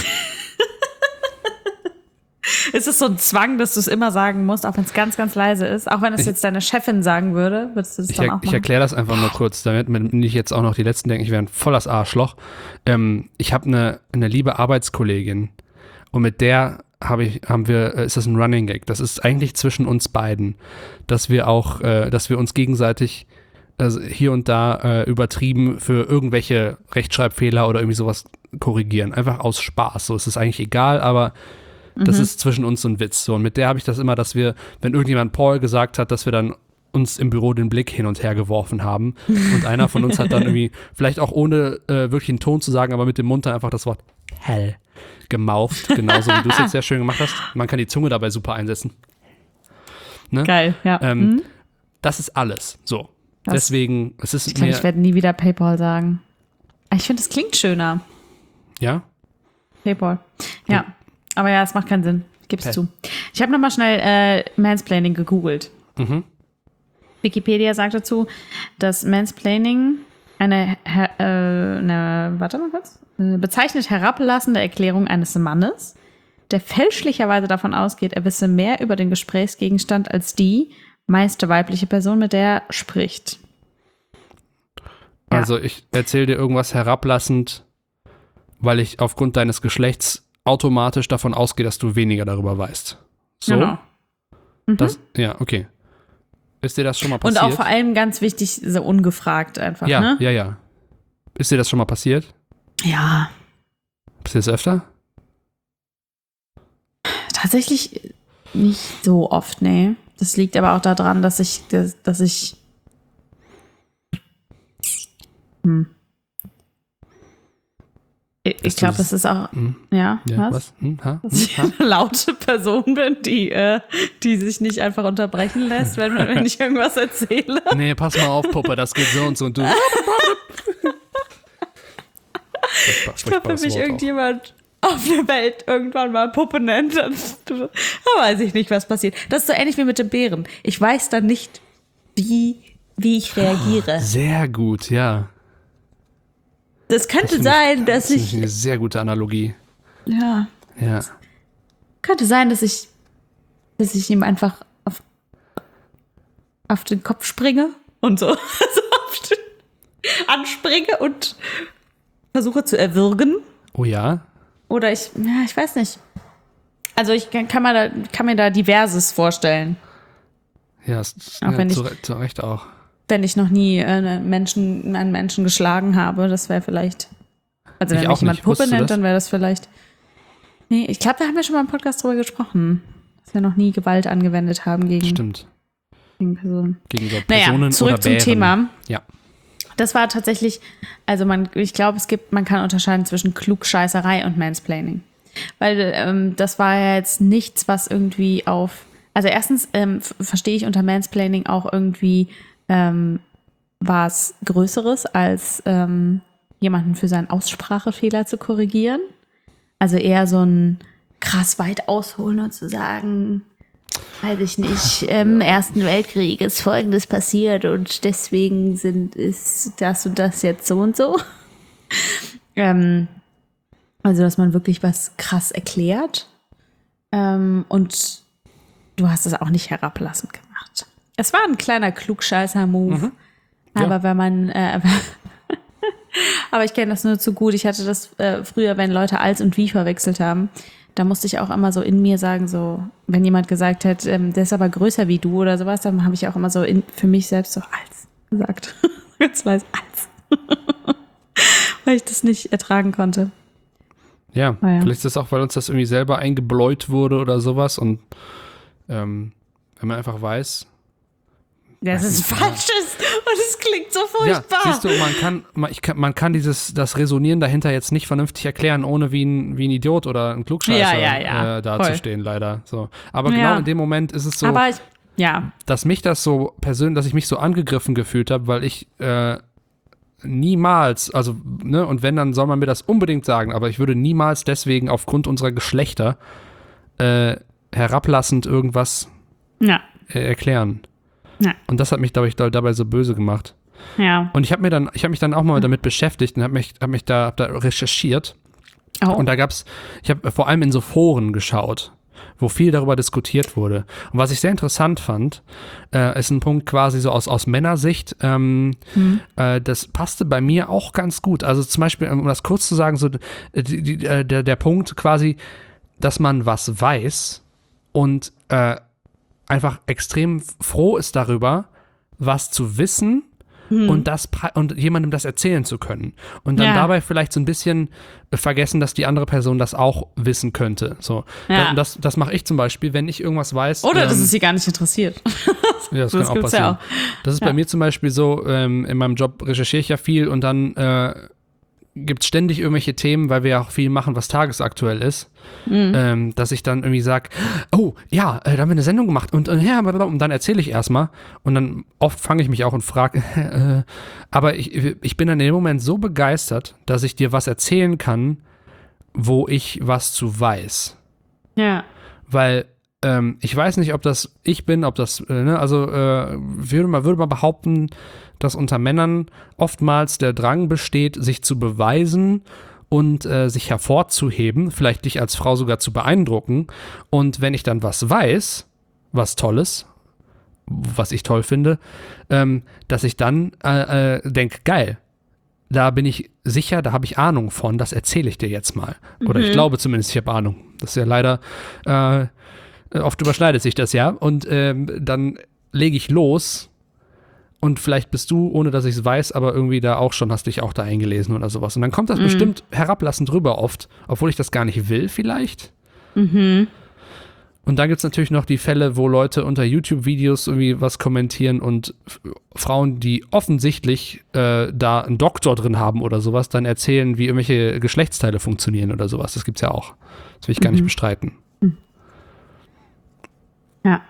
C: Ist es so ein Zwang, dass du es immer sagen musst, auch wenn es ganz, ganz leise ist? Auch wenn es jetzt deine Chefin sagen würde, würdest du das dann auch machen?
A: Ich erkläre das einfach nur kurz, damit nicht jetzt auch noch die Letzten denken, ich wäre ein volles Arschloch. Ich habe eine liebe Arbeitskollegin und mit der ist das ein Running Gag. Das ist eigentlich zwischen uns beiden, dass wir uns gegenseitig hier und da übertrieben für irgendwelche Rechtschreibfehler oder irgendwie sowas korrigieren. Einfach aus Spaß. So ist es eigentlich egal, aber das ist zwischen uns so ein Witz. So. Und mit der habe ich das immer, dass wir, wenn irgendjemand Paul gesagt hat, dass wir dann uns im Büro den Blick hin und her geworfen haben. Und einer von uns hat dann irgendwie, vielleicht auch ohne wirklich einen Ton zu sagen, aber mit dem Mund dann einfach das Wort hell gemauft. Genauso wie du es jetzt sehr schön gemacht hast. Man kann die Zunge dabei super einsetzen. Ne?
C: Geil, ja.
A: Das ist alles. So. Deswegen, es ist
C: ich werde nie wieder PayPal sagen. Ich finde, es klingt schöner.
A: Ja?
C: PayPal. Ja. Aber ja, es macht keinen Sinn. Ich gebe es zu. Ich habe nochmal schnell Mansplaining gegoogelt. Wikipedia sagt dazu, dass Mansplaining bezeichnet herablassende Erklärung eines Mannes, der fälschlicherweise davon ausgeht, er wisse mehr über den Gesprächsgegenstand als die meiste weibliche Person, mit der er spricht.
A: Also ich erzähle dir irgendwas herablassend, weil ich aufgrund deines Geschlechts automatisch davon ausgehe, dass du weniger darüber weißt. So?
C: Genau.
A: Ja, okay. Ist dir das schon mal passiert?
C: Und auch vor allem ganz wichtig, so ungefragt einfach, ne?
A: Ja. Ist dir das schon mal passiert?
C: Ja.
A: Passiert das öfter?
C: Tatsächlich nicht so oft, nee. Das liegt aber auch daran, dass ich Ich glaube, das ist auch, was? Dass ich eine laute Person bin, die sich nicht einfach unterbrechen lässt, wenn ich irgendwas erzähle.
A: Nee, pass mal auf, Puppe, das geht so und so und du.
C: Ich glaube, wenn mich irgendjemand auf der Welt irgendwann mal Puppe nennt, dann weiß ich nicht, was passiert. Das ist so ähnlich wie mit dem Bären. Ich weiß dann nicht, wie ich reagiere.
A: Sehr gut, ja.
C: Das könnte sein, dass ich...
A: Das ist eine sehr gute Analogie.
C: Ja. Könnte sein, dass ich ihm einfach auf den Kopf springe und so anspringe und versuche zu erwürgen.
A: Oh ja?
C: Oder ich weiß nicht. Also ich kann mir da Diverses vorstellen.
A: Ja, zu Recht auch.
C: Wenn ich noch nie einen Menschen geschlagen habe, das wäre vielleicht Also
A: Ich
C: wenn
A: auch
C: mich jemand
A: nicht.
C: Puppe
A: Wusstest du
C: nennt,
A: das?
C: dann wäre das vielleicht. Nee, ich glaube, da haben wir schon mal im Podcast drüber gesprochen. Dass wir noch nie Gewalt angewendet haben gegen
A: Stimmt.
C: Personen.
A: Gegenüber Personen
C: zurück
A: oder
C: zum
A: Bären.
C: Thema.
A: Ja.
C: Das war tatsächlich, also ich glaube, man kann unterscheiden zwischen Klugscheißerei und Mansplaining. Weil das war ja jetzt nichts, was irgendwie also erstens verstehe ich unter Mansplaining auch irgendwie was Größeres, als jemanden für seinen Aussprachefehler zu korrigieren. Also eher so ein krass weit ausholen und zu sagen, weiß ich nicht, im Ersten Weltkrieg ist Folgendes passiert und deswegen ist das und das jetzt so und so. Also, dass man wirklich was krass erklärt. Und du hast es auch nicht herablassend gemacht. Es war ein kleiner Klugscheißer-Move.
A: Ja.
C: Aber wenn man aber ich kenne das nur zu gut. Ich hatte das früher, wenn Leute als und wie verwechselt haben. Da musste ich auch immer so in mir sagen, so, wenn jemand gesagt hat, der ist aber größer wie du oder sowas, dann habe ich auch immer so für mich selbst so als gesagt. Jetzt weiß als. Weil ich das nicht ertragen konnte.
A: Ja,
C: ja.
A: Vielleicht ist es auch, weil uns das irgendwie selber eingebläut wurde oder sowas und wenn man einfach weiß.
C: Das ist falsches und es klingt so furchtbar.
A: Ja, siehst du, man kann das Resonieren dahinter jetzt nicht vernünftig erklären, ohne wie ein Idiot oder ein Klugscheißer dazustehen, leider. So. Aber genau in dem Moment ist es so, dass mich das so persönlich, dass ich mich so angegriffen gefühlt habe, weil ich niemals, also, ne, und wenn, dann soll man mir das unbedingt sagen, aber ich würde niemals deswegen aufgrund unserer Geschlechter herablassend irgendwas erklären.
C: Ja.
A: Und das hat mich, glaube ich, dabei so böse gemacht.
C: Ja.
A: Und ich habe mich dann auch mal damit beschäftigt und hab da recherchiert.
C: Oh.
A: Und ich habe vor allem in so Foren geschaut, wo viel darüber diskutiert wurde. Und was ich sehr interessant fand, ist ein Punkt quasi so aus Männersicht, das passte bei mir auch ganz gut. Also zum Beispiel, um das kurz zu sagen, so der Punkt quasi, dass man was weiß und einfach extrem froh ist darüber, was zu wissen und jemandem das erzählen zu können. Und dann dabei vielleicht so ein bisschen vergessen, dass die andere Person das auch wissen könnte. So.
C: Ja.
A: Das mache ich zum Beispiel, wenn ich irgendwas weiß.
C: Oder dass es sie gar nicht interessiert.
A: Ja, das kann auch passieren. Ja auch. Das ist bei mir zum Beispiel so, in meinem Job recherchiere ich ja viel und dann gibt es ständig irgendwelche Themen, weil wir ja auch viel machen, was tagesaktuell ist, dass ich dann irgendwie sage, oh, ja, da haben wir eine Sendung gemacht und dann erzähle ich erstmal und dann oft fange ich mich auch und frage, aber ich bin dann in dem Moment so begeistert, dass ich dir was erzählen kann, wo ich was zu weiß.
C: Ja.
A: Weil ich weiß nicht, ob das ich bin, ob das, würde man behaupten, dass unter Männern oftmals der Drang besteht, sich zu beweisen und sich hervorzuheben, vielleicht dich als Frau sogar zu beeindrucken. Und wenn ich dann was weiß, was Tolles, was ich toll finde, dass ich dann denke, geil, da bin ich sicher, da habe ich Ahnung von, das erzähle ich dir jetzt mal. Oder ich glaube zumindest, ich habe Ahnung. Das ist ja leider, oft überschneidet sich das ja. Und dann lege ich los. Und vielleicht bist du, ohne dass ich es weiß, aber irgendwie da auch schon, hast dich auch da eingelesen oder sowas. Und dann kommt das bestimmt herablassend rüber oft, obwohl ich das gar nicht will vielleicht. Und dann gibt es natürlich noch die Fälle, wo Leute unter YouTube-Videos irgendwie was kommentieren und Frauen, die offensichtlich da einen Doktor drin haben oder sowas, dann erzählen, wie irgendwelche Geschlechtsteile funktionieren oder sowas. Das gibt's ja auch. Das will ich gar nicht bestreiten.
C: Ja.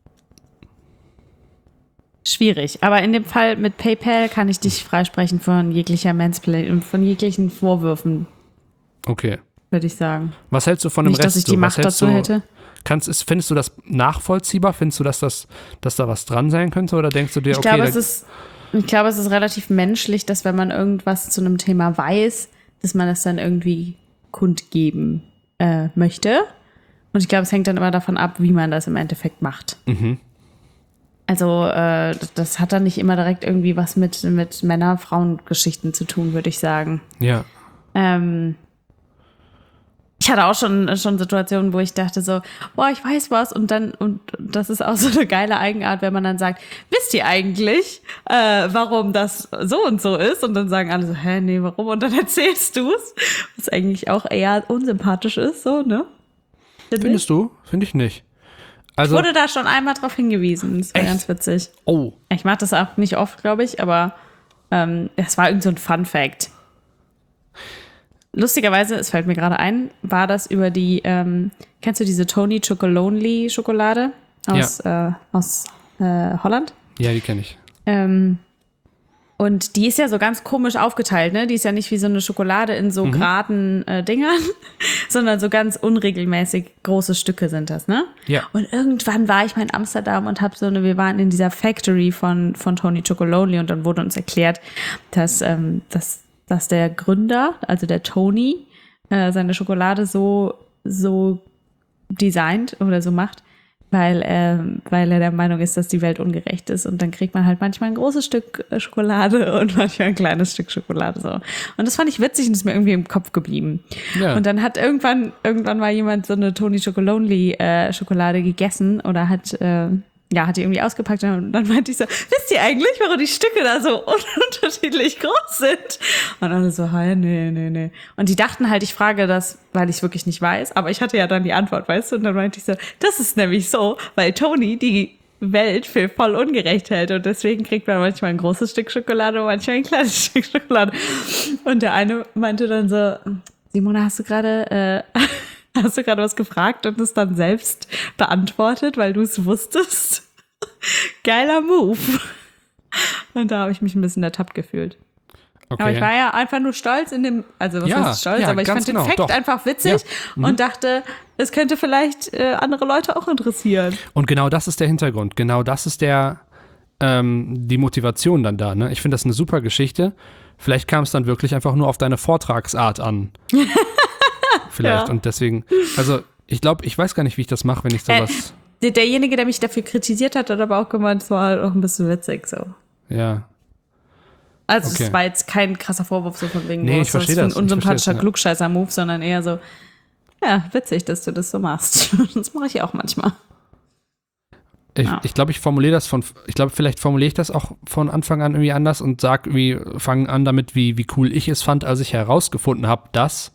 C: Schwierig, aber in dem Fall mit PayPal kann ich dich freisprechen von jeglicher Mansplaining und von jeglichen Vorwürfen.
A: Okay.
C: Würde ich sagen.
A: Was hältst du von dem
C: Nicht,
A: Rest?
C: dass ich die Macht dazu hätte.
A: Findest du das nachvollziehbar? Findest du, dass da was dran sein könnte? Oder denkst du dir,
C: Ich glaube, es ist relativ menschlich, dass wenn man irgendwas zu einem Thema weiß, dass man es dann irgendwie kundgeben möchte. Und ich glaube, es hängt dann immer davon ab, wie man das im Endeffekt macht. Also das hat dann nicht immer direkt irgendwie was mit Männer-Frauen-Geschichten zu tun, würde ich sagen.
A: Ja.
C: Ich Ich hatte auch schon Situationen, wo ich dachte so, boah, ich weiß was und das ist auch so eine geile Eigenart, wenn man dann sagt, wisst ihr eigentlich, warum das so und so ist? Und dann sagen alle so, hä, nee, warum? Und dann erzählst du es, was eigentlich auch eher unsympathisch ist, so, ne?
A: Findest du? Finde ich nicht.
C: Ich
A: Also,
C: wurde da schon einmal drauf hingewiesen, das war
A: Echt?
C: ganz witzig.
A: oh,
C: Ich mache das auch nicht oft, glaube ich, aber es war irgend so ein Fun-Fact. Lustigerweise, es fällt mir gerade ein, war das über die, kennst du diese Tony Chocolonely Schokolade aus Holland?
A: ja, die kenne ich.
C: Und die ist ja so ganz komisch aufgeteilt, ne? Die ist ja nicht wie so eine Schokolade in so geraden Dingern, sondern so ganz unregelmäßig große Stücke sind das, ne?
A: Ja.
C: Und irgendwann war ich mal in Amsterdam und wir waren in dieser Factory von Tony Chocolonely und dann wurde uns erklärt, dass der Gründer, also der Tony, seine Schokolade so designt oder so macht, weil er der Meinung ist, dass die Welt ungerecht ist. Und dann kriegt man halt manchmal ein großes Stück Schokolade und manchmal ein kleines Stück Schokolade. So. Und das fand ich witzig und ist mir irgendwie im Kopf geblieben.
A: Ja.
C: Und dann hat irgendwann mal jemand so eine Tony Chocolonely Schokolade gegessen oder hat die irgendwie ausgepackt und dann meinte ich so, wisst ihr eigentlich, warum die Stücke da so unterschiedlich groß sind? Und alle so, hey, nee. Und die dachten halt, ich frage das, weil ich es wirklich nicht weiß, aber ich hatte ja dann die Antwort, weißt du? Und dann meinte ich so, das ist nämlich so, weil Tony die Welt für voll ungerecht hält und deswegen kriegt man manchmal ein großes Stück Schokolade und manchmal ein kleines Stück Schokolade. Und der eine meinte dann so, Simona, hast du gerade was gefragt und es dann selbst beantwortet, weil du es wusstest? Geiler Move. Und da habe ich mich ein bisschen ertappt gefühlt.
A: Okay.
C: Aber ich war ja einfach nur stolz was heißt stolz, aber ich
A: ganz
C: fand den
A: genau,
C: Fact
A: doch.
C: einfach witzig und dachte, es könnte vielleicht andere Leute auch interessieren.
A: Und genau das ist der Hintergrund. Genau das ist die Motivation dann da. Ne? Ich finde das eine super Geschichte. Vielleicht kam es dann wirklich einfach nur auf deine Vortragsart an. Vielleicht.
C: Ja.
A: Und deswegen, also ich glaube, ich weiß gar nicht, wie ich das mache, wenn ich sowas.
C: Derjenige, der mich dafür kritisiert hat aber auch gemeint, es war halt auch ein bisschen witzig so.
A: Ja.
C: Also
A: Okay.
C: es war jetzt kein krasser Vorwurf so von wegen,
A: Nee, ich verstehe
C: ist ein
A: das.
C: unsympathischer
A: Ja.
C: Klugscheißer-Move, sondern eher so, ja, witzig, dass du das so machst. Das mache ich auch manchmal.
A: Ich glaube, vielleicht formuliere ich das auch von Anfang an irgendwie anders und fange an damit, wie cool ich es fand, als ich herausgefunden habe, dass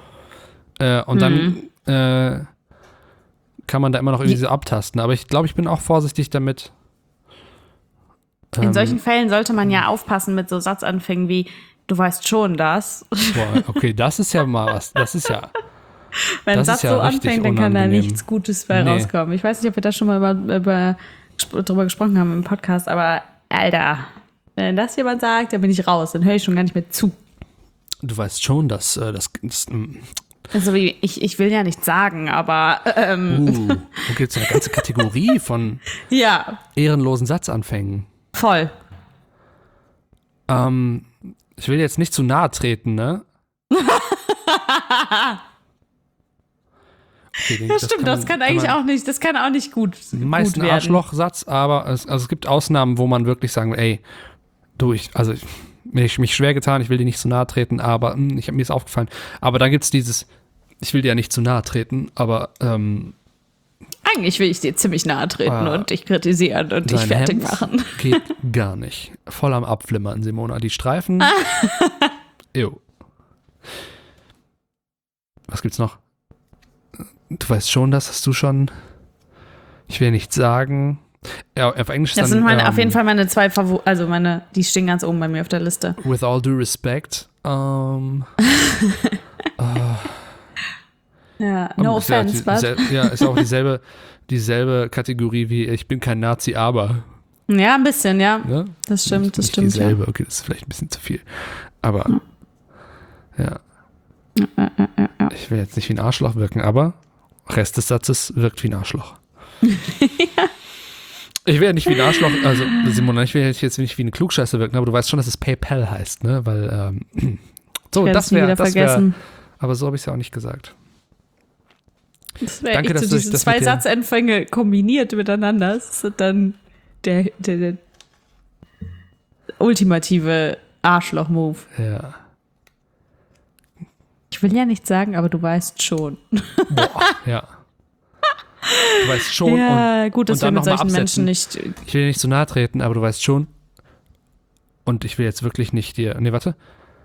A: und dann kann man da immer noch irgendwie so abtasten. Aber ich glaube, ich bin auch vorsichtig damit.
C: In solchen Fällen sollte man ja aufpassen mit so Satzanfängen wie, du weißt schon das.
A: Boah, okay, das ist ja mal was. Das ist ja.
C: Wenn ein
A: das
C: Satz
A: ist ja
C: so
A: richtig
C: anfängt, dann kann da
A: unangenehm.
C: nichts Gutes bei
A: Nee.
C: rauskommen. Ich weiß nicht, ob wir da schon mal drüber gesprochen haben im Podcast, aber Alter, wenn das jemand sagt, dann bin ich raus, dann höre ich schon gar nicht mehr zu.
A: Du weißt schon, dass
C: Also ich will ja nichts sagen, aber
A: da gibt es eine ganze Kategorie von
C: ja,
A: ehrenlosen Satzanfängen.
C: voll.
A: Ich will jetzt nicht zu nahe treten, ne? Okay,
C: Ja, stimmt, das kann auch nicht gut
A: meist
C: gut
A: ein
C: werden.
A: Arschlochsatz, aber es gibt Ausnahmen, wo man wirklich sagen will, ey, mir mich schwer getan, ich will dir nicht zu nahe treten, aber mir ist aufgefallen. Aber dann gibt es dieses, ich will dir ja nicht zu nahe treten, aber
C: Eigentlich will ich dir ziemlich nahe treten und dich kritisieren und dich
A: dein
C: fertig
A: Hemd
C: machen.
A: geht gar nicht. Voll am Abflimmern, Simona. Die Streifen. Ew. Was gibt's noch? Du weißt schon, das hast du schon. Ich will nichts sagen. Ja, auf Englisch
C: Das
A: dann,
C: sind auf jeden Fall meine zwei Favoriten, also die stehen ganz oben bei mir auf der Liste.
A: With all due respect.
C: Ja, no offense, but.
A: Ist auch dieselbe Kategorie wie ich bin kein Nazi, aber.
C: Ja, ein bisschen, ja.
A: Ne?
C: Das stimmt, das
A: Nicht
C: stimmt.
A: dieselbe, okay, das ist vielleicht ein bisschen zu viel. Aber, ja. Ich will jetzt nicht wie ein Arschloch wirken, aber Rest des Satzes wirkt wie ein Arschloch. Ich will ja nicht wie ein Arschloch, also Simona, ich will jetzt nicht wie eine Klugscheiße wirken, aber du weißt schon, dass es PayPal heißt, ne? Weil, so,
C: Ich
A: das
C: nie
A: wäre,
C: wieder vergessen.
A: aber so habe ich es ja auch nicht gesagt.
C: Das wäre
A: Danke,
C: echt
A: dass
C: so
A: du
C: diese
A: das
C: zwei
A: mit der-
C: Satzanfänge kombiniert miteinander. Das ist dann der ultimative Arschloch-Move.
A: Ja.
C: Ich will ja nichts sagen, aber du weißt schon.
A: Boah, ja. Du weißt schon.
C: Ja, gut, dass
A: und
C: wir
A: dann
C: mit
A: noch mal
C: solchen
A: absetzen.
C: Menschen nicht.
A: Ich will dir nicht zu nahe treten, aber du weißt schon. Und ich will jetzt wirklich nicht dir. Nee, warte.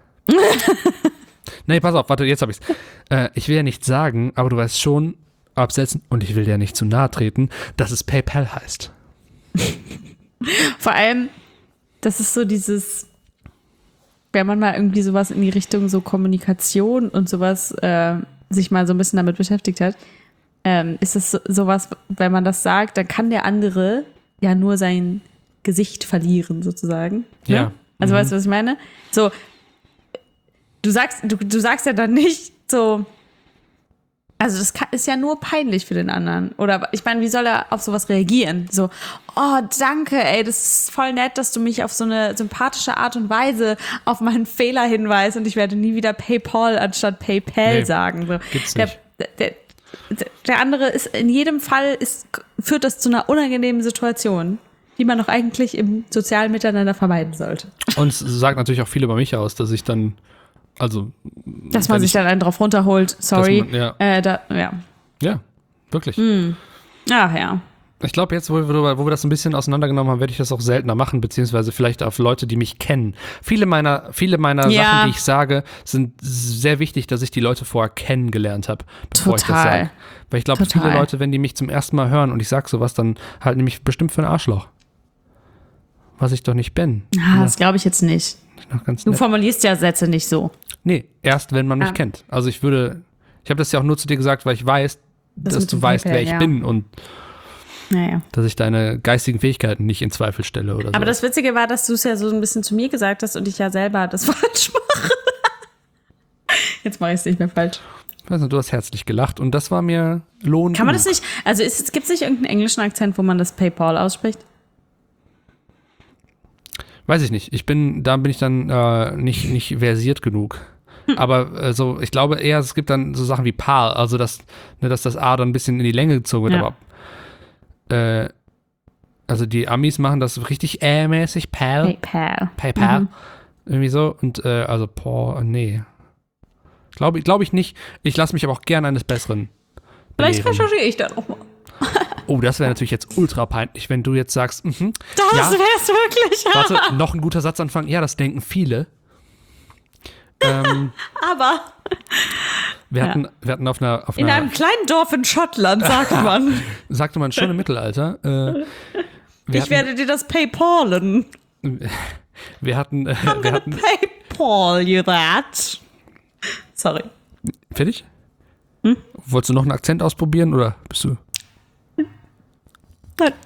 A: Nee, pass auf, warte, jetzt hab ich's. Ich will ja nichts sagen, aber du weißt schon, absetzen. Und ich will dir nicht zu nahe treten, dass es PayPal heißt.
C: Vor allem, das ist so dieses, wenn man mal irgendwie sowas in die Richtung so Kommunikation und sowas sich mal so ein bisschen damit beschäftigt hat, ist es sowas, wenn man das sagt, dann kann der andere ja nur sein Gesicht verlieren, sozusagen. Ne?
A: Ja.
C: Also weißt du, was ich meine? So, du sagst ja dann nicht so, also das ist ja nur peinlich für den anderen. Oder ich meine, wie soll er auf sowas reagieren? So, oh, danke, ey, das ist voll nett, dass du mich auf so eine sympathische Art und Weise auf meinen Fehler hinweist und ich werde nie wieder PayPal anstatt PayPal sagen. So.
A: Gibt's nicht.
C: Der andere ist in jedem Fall führt das zu einer unangenehmen Situation, die man doch eigentlich im sozialen Miteinander vermeiden sollte.
A: Und es sagt natürlich auch viel über mich aus, dass ich dann, also.
C: Dass man sich dann einen drauf runterholt, sorry.
A: Man, ja, wirklich.
C: Ach ja.
A: Ich glaube, jetzt, wo wir das ein bisschen auseinandergenommen haben, werde ich das auch seltener machen, beziehungsweise vielleicht auf Leute, die mich kennen. Viele meiner Sachen, die ich sage, sind sehr wichtig, dass ich die Leute vorher kennengelernt habe, bevor ich das sage. Weil ich glaube, viele Leute, wenn die mich zum ersten Mal hören und ich sage sowas, dann halten die mich bestimmt für ein Arschloch. Was ich doch nicht bin.
C: Das glaube ich jetzt nicht. Du formulierst ja Sätze nicht so.
A: Nee, erst wenn man mich kennt. Also ich habe das ja auch nur zu dir gesagt, weil ich weiß, dass du weißt, wer ich bin und dass ich deine geistigen Fähigkeiten nicht in Zweifel stelle oder so.
C: Aber das Witzige war, dass du es ja so ein bisschen zu mir gesagt hast und ich ja selber das falsch mache. Jetzt mache ich es nicht mehr falsch.
A: Ich weiß nicht, du hast herzlich gelacht und das war mir lohnend.
C: Kann man das nicht, also gibt es nicht irgendeinen englischen Akzent, wo man das PayPal ausspricht?
A: Weiß ich nicht. Da bin ich dann nicht versiert genug. Aber ich glaube eher, es gibt dann so Sachen wie Pal, also dass das A dann ein bisschen in die Länge gezogen wird, aber also die Amis machen das richtig mäßig, PayPal. Irgendwie so. Und also, nee. Glaube ich nicht. Ich lasse mich aber auch gerne eines Besseren
C: Vielleicht
A: belehren.
C: recherchiere ich da nochmal.
A: Oh, das wäre natürlich jetzt ultra peinlich, wenn du jetzt sagst,
C: Das wär's wirklich.
A: Warte, noch ein guter Satzanfang. Ja, das denken viele.
C: Aber
A: wir hatten auf einer
C: in einem kleinen Dorf in Schottland, sagt man.
A: Sagte man schon im Mittelalter.
C: Ich werde dir das PayPalen.
A: Wir hatten
C: PayPal you that. Sorry.
A: Fertig? Wolltest du noch einen Akzent ausprobieren oder bist du?
C: Nein.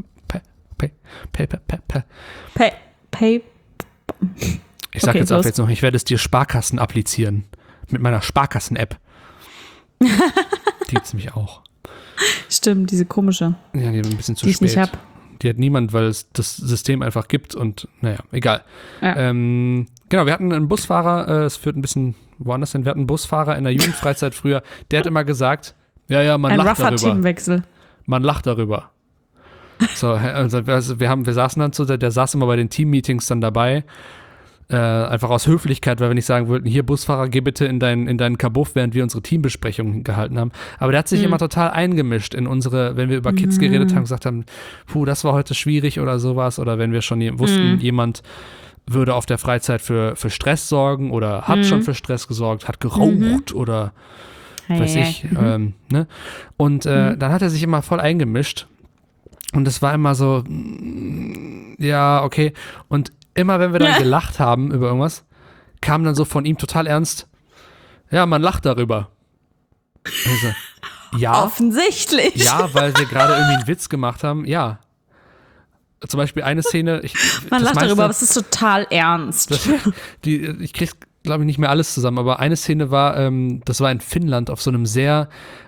A: Ich sag jetzt auch noch, ich werde es dir Sparkassen applizieren. Mit meiner Sparkassen-App. Die gibt's nämlich auch.
C: Stimmt, diese komische.
A: Ja, die ein bisschen zu
C: die ich
A: spät.
C: nicht hab.
A: Die hat niemand, weil es das System einfach gibt und naja, egal.
C: Ja.
A: Genau, wir hatten einen Busfahrer, es führt ein bisschen woanders hin, wir hatten einen Busfahrer in der Jugendfreizeit früher, der hat immer gesagt, ja, man lacht darüber. Ein rougher Teamwechsel. Man lacht darüber. So, also wir saßen dann der saß immer bei den Teammeetings dann dabei, einfach aus Höflichkeit, weil wir nicht sagen wollten, hier Busfahrer, geh bitte in deinen Kabuff, während wir unsere Teambesprechungen gehalten haben. Aber der hat sich immer total eingemischt in unsere, wenn wir über Kids geredet haben, gesagt haben, das war heute schwierig oder sowas, oder wenn wir schon wussten, jemand würde auf der Freizeit für Stress sorgen oder hat schon für Stress gesorgt, hat geraucht oder weiß ich. Ne? Und dann hat er sich immer voll eingemischt und es war immer so, ja, okay. Und immer wenn wir dann gelacht haben über irgendwas, kam dann so von ihm total ernst, ja, man lacht darüber. Also, ja.
C: Offensichtlich.
A: Ja, weil wir gerade irgendwie einen Witz gemacht haben, ja. Zum Beispiel eine Szene.
C: Man lacht darüber, aber es ist total ernst.
A: Ich krieg's, glaube ich, nicht mehr alles zusammen, aber eine Szene war, das war in Finnland auf so einem sehr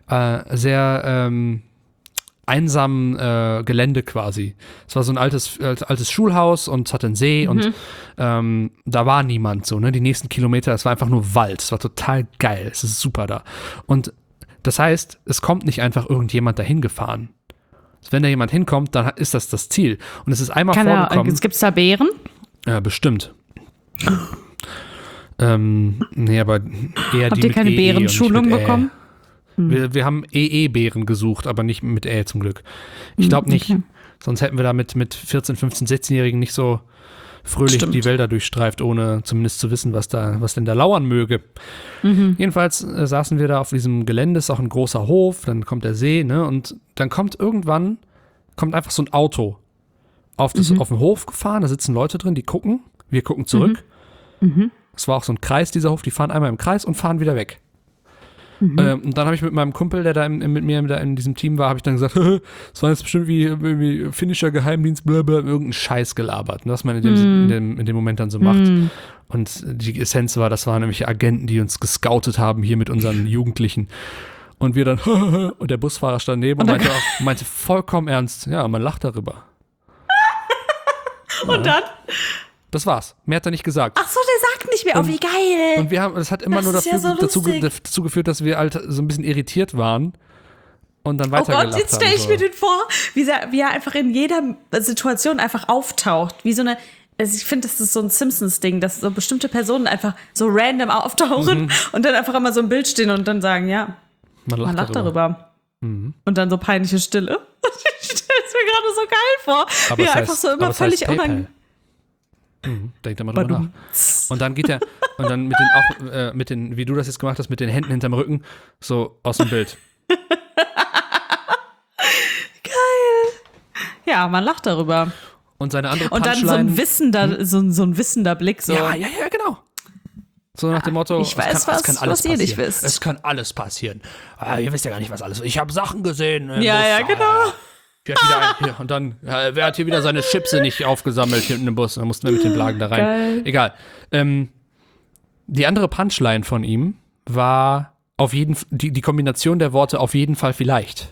A: einsamen Gelände quasi. Es war so ein altes Schulhaus und es hatte einen See und da war niemand so, ne? Die nächsten Kilometer, es war einfach nur Wald. Es war total geil. Es ist super da. Und das heißt, es kommt nicht einfach irgendjemand dahin gefahren. Wenn da jemand hinkommt, dann ist das Ziel. Und es ist einmal vorgekommen.
C: Gibt es da Bären?
A: Ja, bestimmt. Nee, aber eher
C: Habt
A: die
C: ihr
A: mit
C: keine
A: EE und
C: Bärenschulung
A: nicht mit Ä.
C: bekommen?
A: Wir haben EE-Bären gesucht, aber nicht mit Ä zum Glück. Ich glaube nicht.
C: Okay.
A: Sonst hätten wir da mit 14, 15, 16-Jährigen nicht so fröhlich
C: Stimmt.
A: die Wälder durchstreift, ohne zumindest zu wissen, was denn da lauern möge. Jedenfalls saßen wir da auf diesem Gelände, ist auch ein großer Hof, dann kommt der See, ne? Und dann kommt einfach so ein Auto auf den Hof gefahren, da sitzen Leute drin, die gucken, wir gucken zurück. Es war auch so ein Kreis, dieser Hof, die fahren einmal im Kreis und fahren wieder weg. Und dann habe ich mit meinem Kumpel, der da mit mir da in diesem Team war, habe ich dann gesagt, das war jetzt bestimmt wie finnischer Geheimdienst, blablabla, irgendeinen Scheiß gelabert, was man in dem Moment dann so macht. Und die Essenz war, das waren nämlich Agenten, die uns gescoutet haben, hier mit unseren Jugendlichen. Und wir dann, und der Busfahrer stand neben und meinte meinte ernst, ja, man lacht darüber.
C: Und dann?
A: Das war's. Mehr hat er nicht gesagt.
C: Ach so, der sagt nicht mehr. Oh, wie geil.
A: Und das hat immer
C: Das
A: nur
C: ist ja so
A: dazu geführt, dass wir halt so ein bisschen irritiert waren und dann
C: Oh
A: weitergelacht
C: Gott, jetzt
A: haben.
C: stelle ich
A: So.
C: mir den vor, wie er einfach in jeder Situation einfach auftaucht. Wie so eine, also ich finde, das ist so ein Simpsons-Ding, dass so bestimmte Personen einfach so random auftauchen und dann einfach immer so im Bild stehen und dann sagen, ja,
A: Man
C: lacht darüber. Und dann so peinliche Stille. Ich stelle es mir gerade so geil vor.
A: Aber
C: wie
A: es
C: er
A: heißt,
C: einfach so immer
A: aber es heißt
C: völlig unangenehm.
A: Denkt da mal drüber nach. Und dann geht er, und dann mit den, wie du das jetzt gemacht hast, mit den Händen hinterm Rücken, so aus dem Bild.
C: Ja, man lacht darüber.
A: Und seine andere
C: Und dann
A: Punchline.
C: so ein wissender, so ein wissender Blick. So.
A: Ja, genau. So nach dem Motto,
C: Ich weiß,
A: es kann alles
C: was ihr nicht
A: passieren.
C: wisst.
A: Es kann alles passieren. Ihr wisst ja gar nicht, was alles. Ich habe Sachen gesehen.
C: Ja, genau.
A: Und dann, wer hat hier wieder seine Chipse nicht aufgesammelt hinten im Bus? Dann mussten wir mit den Blagen da rein.
C: Geil.
A: Egal. Die andere Punchline von ihm war die Kombination der Worte auf jeden Fall vielleicht.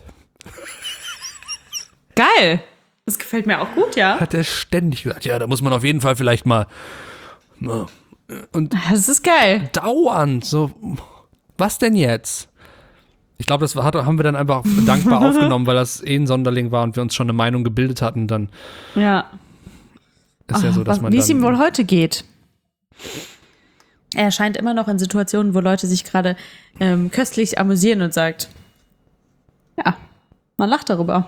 C: Geil. Das gefällt mir auch gut, ja.
A: Hat er ständig gesagt. Ja, da muss man auf jeden Fall vielleicht mal. Und
C: Das ist geil.
A: dauernd so, was denn jetzt? Ich glaube, das haben wir dann einfach dankbar aufgenommen, weil das ein Sonderling war und wir uns schon eine Meinung gebildet hatten. Dann
C: Ja.
A: ist ja so, dass man
C: Wie es ihm wohl
A: dann,
C: heute geht. Er erscheint immer noch in Situationen, wo Leute sich gerade köstlich amüsieren und sagt, ja, man lacht darüber.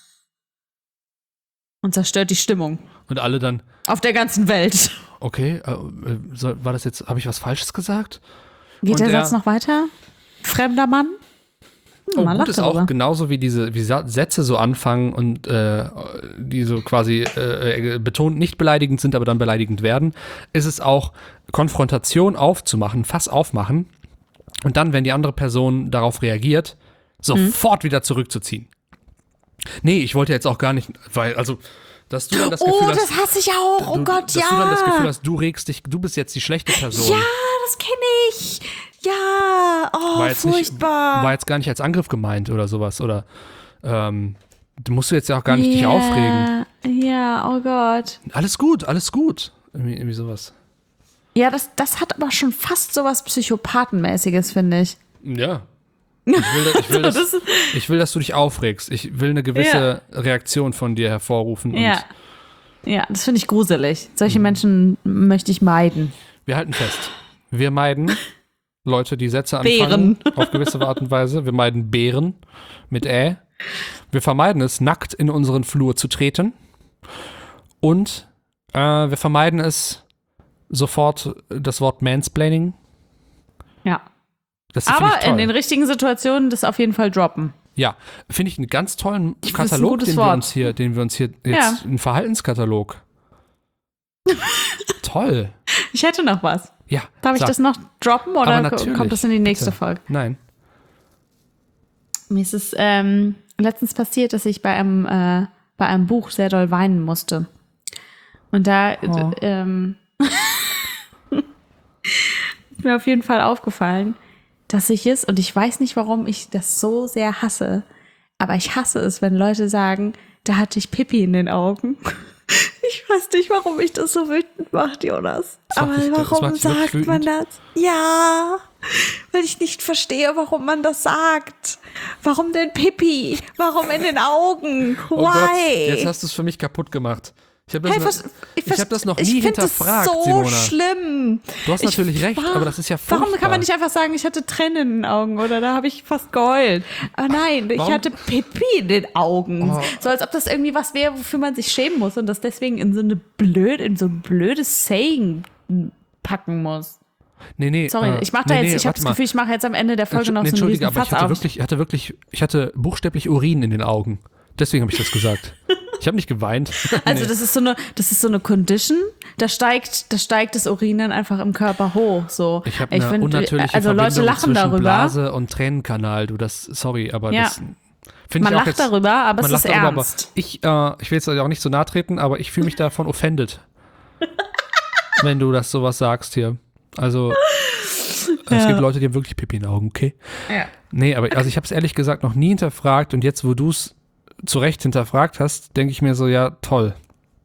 C: Und zerstört die Stimmung.
A: und alle dann,
C: Auf der ganzen Welt.
A: okay, war das jetzt, habe ich was Falsches gesagt?
C: Geht
A: Und
C: der
A: er-
C: Satz noch weiter? Fremder Mann?
A: Und
C: Man
A: gut
C: lacht
A: ist
C: darüber.
A: auch genauso wie wie Sätze so anfangen und die so quasi betont nicht beleidigend sind, aber dann beleidigend werden, ist es auch Konfrontation aufzumachen, Fass aufmachen und dann, wenn die andere Person darauf reagiert, sofort wieder zurückzuziehen. Nee, ich wollte jetzt auch gar nicht, weil, also, dass du dann das Gefühl hast,
C: das hasse ich auch. Oh Gott,
A: dass du dann das Gefühl hast, du regst dich, du bist jetzt die schlechte Person.
C: Ja, das kenne ich. Ja, oh,
A: war jetzt
C: furchtbar.
A: war jetzt gar nicht als Angriff gemeint oder sowas. Oder du musst jetzt ja auch gar nicht dich aufregen.
C: Ja, oh Gott.
A: Alles gut, alles gut. Irgendwie sowas.
C: Ja, das hat aber schon fast sowas Psychopathenmäßiges, finde ich.
A: Ja. Ich will, dass du dich aufregst. Ich will eine gewisse Reaktion von dir hervorrufen. Und
C: Ja, das finde ich gruselig. Solche Menschen möchte ich meiden.
A: wir halten fest. Wir meiden Leute, die Sätze anfangen. Auf gewisse Art und Weise. Wir meiden Bären mit Ä. Wir vermeiden es, nackt in unseren Flur zu treten. Und wir vermeiden es, sofort das Wort Mansplaining.
C: Ja.
A: Das finde
C: Aber
A: ich toll.
C: in den richtigen Situationen das auf jeden Fall droppen.
A: Ja, finde ich einen ganz tollen
C: Ich finde es ein
A: Katalog,
C: gutes
A: den wir
C: Wort.
A: uns hier jetzt,
C: Ja.
A: einen Verhaltenskatalog. Toll.
C: Ich hätte noch was.
A: Ja.
C: Darf ich
A: sag.
C: das noch droppen
A: Aber
C: oder
A: natürlich.
C: kommt das in die nächste
A: Bitte.
C: Folge?
A: Nein.
C: Mir ist es letztens passiert, dass ich bei einem Buch sehr doll weinen musste. Und da ist mir auf jeden Fall aufgefallen, dass ich es, und ich weiß nicht, warum ich das so sehr hasse, aber ich hasse es, wenn Leute sagen, da hatte ich Pipi in den Augen. Ich weiß nicht, warum ich das so wütend macht, Jonas.
A: Das macht
C: Aber
A: dich- das
C: warum
A: macht dich wirklich
C: sagt man
A: wütend?
C: das? Ja, weil ich nicht verstehe, warum man das sagt. Warum denn Pipi? Warum in den Augen?
A: Oh Gott,
C: Why?
A: jetzt hast du es für mich kaputt gemacht. Ich habe hab das noch nie hinterfragt,
C: das so
A: Simona.
C: Schlimm.
A: Du hast natürlich recht, aber das ist ja furchtbar.
C: Warum kann man nicht einfach sagen, ich hatte Tränen in den Augen oder da habe ich fast geheult? Aber nein, ich hatte Pipi in den Augen.
A: Oh.
C: So als ob das irgendwie was wäre, wofür man sich schämen muss und das deswegen in so ein blödes Saying packen muss.
A: Nee.
C: Sorry, ich mache ich habe das Gefühl, ich mache jetzt am Ende der Folge noch so einen
A: Entschuldige,
C: riesen
A: aber
C: Fass
A: ich hatte buchstäblich Urin in den Augen. Deswegen habe ich das gesagt. Ich habe nicht geweint.
C: Also das ist so eine Condition, da steigt das Urin dann einfach im Körper hoch. So.
A: Ich habe eine unnatürliche
C: also
A: Verbindung
C: Leute lachen
A: zwischen
C: darüber.
A: Blase und Tränenkanal. Sorry, aber
C: Ja.
A: das finde
C: Man
A: ich auch
C: lacht
A: jetzt,
C: darüber, aber es
A: man
C: ist
A: lacht darüber,
C: ernst.
A: Aber ich will jetzt auch nicht so nahe treten, aber ich fühle mich davon offended. Wenn du das sowas sagst hier. Also es gibt Leute, die haben wirklich Pipi in den Augen, okay?
C: Ja.
A: Nee, aber also ich habe es ehrlich gesagt noch nie hinterfragt und jetzt, wo du es zu Recht hinterfragt hast, denke ich mir so, ja, toll.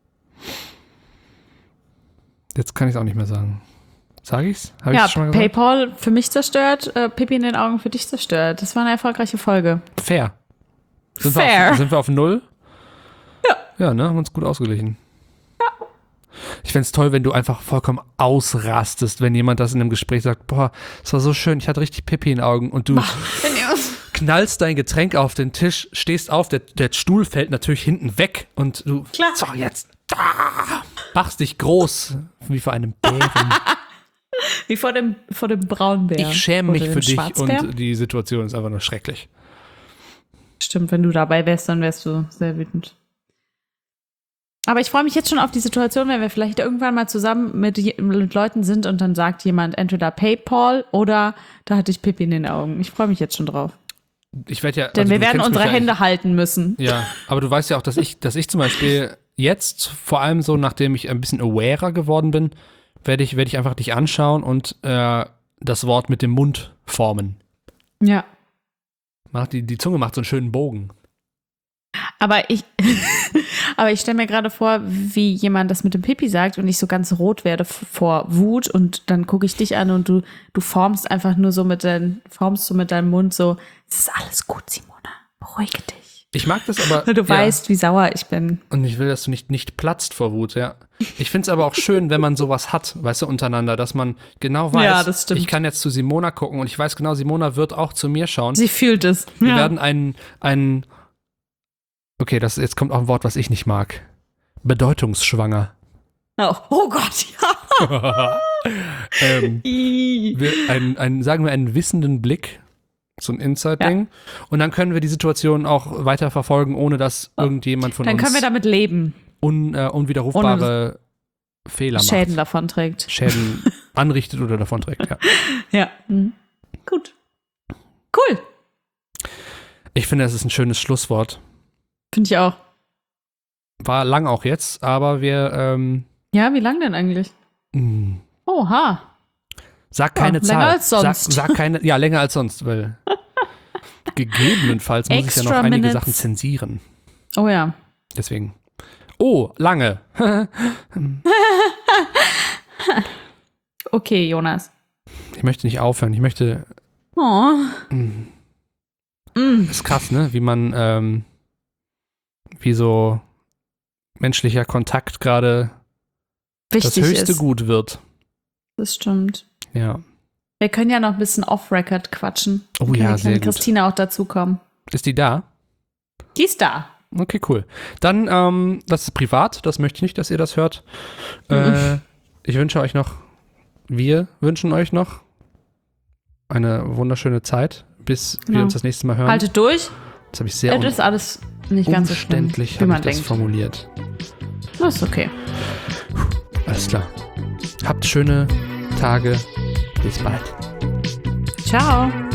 A: Jetzt kann ich es auch nicht mehr sagen. Sag ich's? Hab ich's schon mal gesagt?
C: PayPal für mich zerstört, Pipi in den Augen für dich zerstört. Das war eine erfolgreiche Folge.
A: Fair. Sind wir auf 0?
C: Ja.
A: Ja, ne? Haben uns gut ausgeglichen. Ja. Ich fänd's toll, wenn du einfach vollkommen ausrastest, wenn jemand das in einem Gespräch sagt, boah, es war so schön, ich hatte richtig Pipi in den Augen und du knallst dein Getränk auf den Tisch, stehst auf, der Stuhl fällt natürlich hinten weg und du, so jetzt, machst dich groß, wie vor einem Bären.
C: Wie vor dem Braunbär.
A: Ich schäme mich
C: Oder
A: für
C: dem
A: dich
C: Schwarzbär.
A: und die Situation ist einfach nur schrecklich.
C: Stimmt, wenn du dabei wärst, dann wärst du sehr wütend. Aber ich freue mich jetzt schon auf die Situation, wenn wir vielleicht irgendwann mal zusammen mit Leuten sind und dann sagt jemand entweder PayPal oder da hatte ich Pipi in den Augen. Ich freue mich jetzt schon drauf.
A: Ich werde ja,
C: Denn
A: also
C: wir
A: du
C: werden
A: kennst mich
C: unsere
A: ja
C: Hände halten müssen.
A: Ja, aber du weißt ja auch, dass ich zum Beispiel jetzt, vor allem so, nachdem ich ein bisschen awarer geworden bin, werde ich einfach dich anschauen und das Wort mit dem Mund formen.
C: Ja.
A: Die Zunge macht so einen schönen Bogen.
C: Aber ich stelle mir gerade vor, wie jemand das mit dem Pipi sagt und ich so ganz rot werde vor Wut und dann gucke ich dich an und du formst einfach nur so mit deinem Mund so, es ist alles gut, Simona, beruhige dich.
A: Ich mag das aber.
C: Du weißt, wie sauer ich bin.
A: Und ich will, dass du nicht platzt vor Wut, ja. Ich finde es aber auch schön, wenn man sowas hat, weißt du, untereinander, dass man genau weiß,
C: Ja, das stimmt.
A: ich kann jetzt zu Simona gucken und ich weiß genau, Simona wird auch zu mir schauen.
C: Sie fühlt es.
A: Wir werden einen okay, jetzt kommt auch ein Wort, was ich nicht mag. Bedeutungsschwanger.
C: Oh Gott, ja.
A: Sagen wir einen wissenden Blick, so ein Inside-Ding. Ja. Und dann können wir die Situation auch weiter verfolgen, ohne dass irgendjemand von uns
C: dann können wir damit leben.
A: Unwiderrufbare Fehler macht.
C: Schäden davonträgt.
A: Schäden anrichtet oder davonträgt, ja.
C: Ja. Mhm. Gut. Cool.
A: Ich finde, es ist ein schönes Schlusswort.
C: Finde ich auch.
A: War lang auch jetzt, aber wir
C: ja, wie lang denn eigentlich? Oha.
A: Sag keine Zahl.
C: Länger als sonst.
A: Sag keine, ja, länger als sonst, weil gegebenenfalls muss ich ja noch einige Sachen zensieren.
C: Oh ja.
A: Deswegen. Oh, lange.
C: Okay, Jonas.
A: Ich möchte nicht aufhören. Ich möchte.
C: Oh.
A: Ist krass, ne? Wie man, wie so menschlicher Kontakt gerade das höchste Gut wird.
C: Das stimmt.
A: Ja.
C: Wir können ja noch ein bisschen off-Record quatschen.
A: Oh ja, sehr gut.
C: Kann Christina auch dazukommen.
A: Ist die da?
C: Die ist da.
A: Okay, cool. Dann, das ist privat, das möchte ich nicht, dass ihr das hört. Wir wünschen euch noch eine wunderschöne Zeit, bis wir uns das nächste Mal hören.
C: Haltet durch.
A: Das habe ich sehr
C: das ist alles nicht ganz so schlimm,
A: umständlich
C: wie man
A: habe ich das
C: denkt.
A: formuliert.
C: Das ist okay.
A: Alles klar. Habt schöne Tage. Bis bald.
C: Ciao.